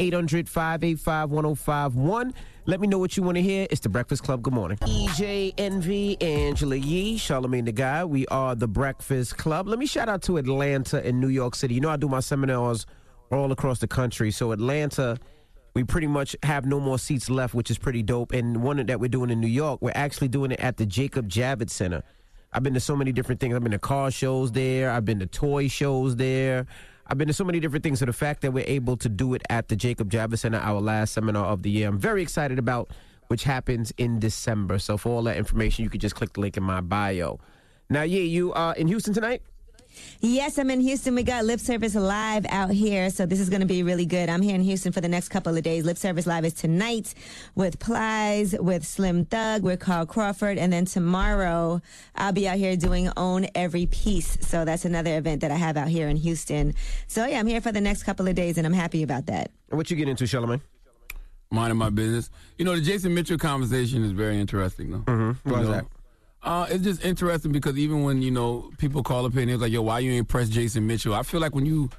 800-585-1051. Let me know what you want to hear. It's The Breakfast Club. Good morning. EJ, Envy, Angela Yee, Charlamagne the Guy. We are The Breakfast Club. Let me shout out to Atlanta and New York City. I do my seminars all across the country. So Atlanta, we pretty much have no more seats left, which is pretty dope. And one that we're doing in New York, we're actually doing it at the Jacob Javits Center. I've been to so many different things. I've been to car shows there. I've been to toy shows there. I've been to so many different things. So the fact that we're able to do it at the Jacob Javits Center, our last seminar of the year, I'm very excited about, which happens in December. So for all that information, you can just click the link in my bio. Now, you are in Houston tonight? Yes, I'm in Houston. We got Lip Service Live out here, so this is going to be really good. I'm here in Houston for the next couple of days. Lip Service Live is tonight with Plies, with Slim Thug, with Carl Crawford, and then tomorrow I'll be out here doing Own Every Piece. So that's another event that I have out here in Houston. So yeah, I'm here for the next couple of days, and I'm happy about that. What you get into, Charlamagne? Minding my business. The Jason Mitchell conversation is very interesting, though. Mm-hmm. Why is that? It's just interesting because even when people call up and it's like, yo, why you ain't press Jason Mitchell? I feel like when you're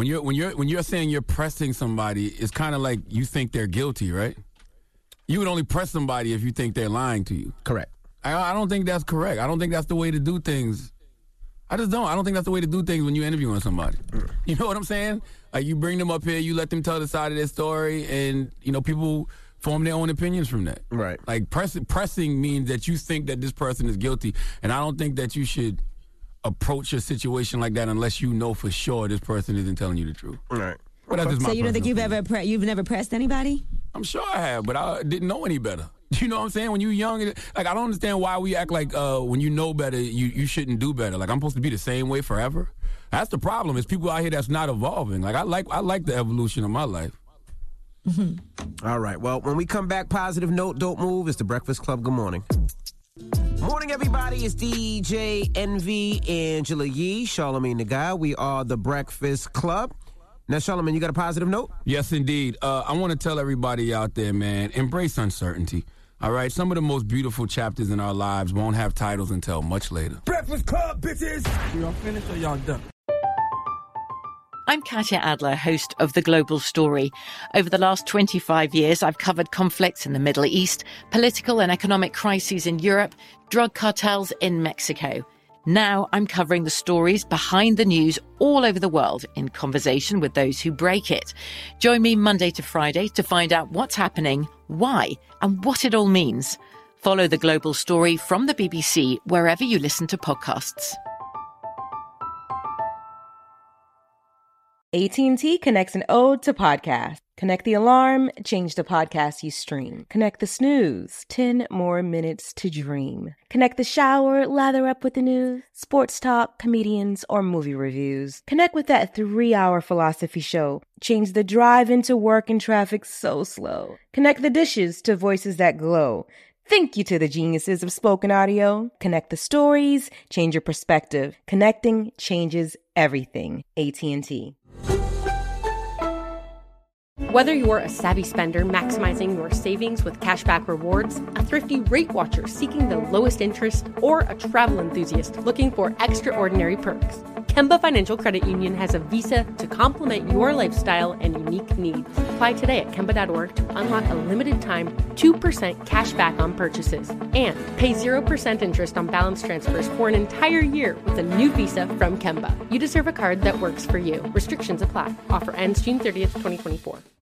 saying you're pressing somebody, it's kind of like you think they're guilty, right? You would only press somebody if you think they're lying to you. Correct. I don't think that's correct. I don't think that's the way to do things. I just don't. I don't think that's the way to do things when you're interviewing somebody. You know what I'm saying? Like, you bring them up here, you let them tell the side of their story, and people form their own opinions from that. Right. Like, pressing means that you think that this person is guilty, and I don't think that you should approach a situation like that unless you know for sure this person isn't telling you the truth. Right. But that's just my so you don't think you've opinion. you've never pressed anybody? I'm sure I have, but I didn't know any better. You know what I'm saying? When you're young, like, I don't understand why we act like when you know better, you shouldn't do better. Like, I'm supposed to be the same way forever. That's the problem. It's people out here that's not evolving. Like, I like the evolution of my life. Mm-hmm. All right. Well, when we come back, positive note, don't move. It's The Breakfast Club. Good morning. Morning, everybody. It's DJ Envy, Angela Yee, Charlamagne the Guy. We are The Breakfast Club. Now, Charlamagne, you got a positive note? Yes, indeed. I want to tell everybody out there, man, embrace uncertainty. All right? Some of the most beautiful chapters in our lives won't have titles until much later. Breakfast Club, bitches! Y'all finished or y'all done? I'm Katya Adler, host of The Global Story. Over the last 25 years, I've covered conflicts in the Middle East, political and economic crises in Europe, drug cartels in Mexico. Now I'm covering the stories behind the news all over the world in conversation with those who break it. Join me Monday to Friday to find out what's happening, why, and what it all means. Follow The Global Story from the BBC wherever you listen to podcasts. AT&T connects an ode to podcast. Connect the alarm, change the podcast you stream. Connect the snooze, 10 more minutes to dream. Connect the shower, lather up with the news, sports talk, comedians, or movie reviews. Connect with that 3-hour philosophy show. Change the drive into work and traffic so slow. Connect the dishes to voices that glow. Thank you to the geniuses of spoken audio. Connect the stories, change your perspective. Connecting changes everything. AT&T. Whether you're a savvy spender maximizing your savings with cashback rewards, a thrifty rate watcher seeking the lowest interest, or a travel enthusiast looking for extraordinary perks, Kemba Financial Credit Union has a visa to complement your lifestyle and unique needs. Apply today at Kemba.org to unlock a limited time 2% cash back on purchases and pay 0% interest on balance transfers for an entire year with a new visa from Kemba. You deserve a card that works for you. Restrictions apply. Offer ends June 30th, 2024.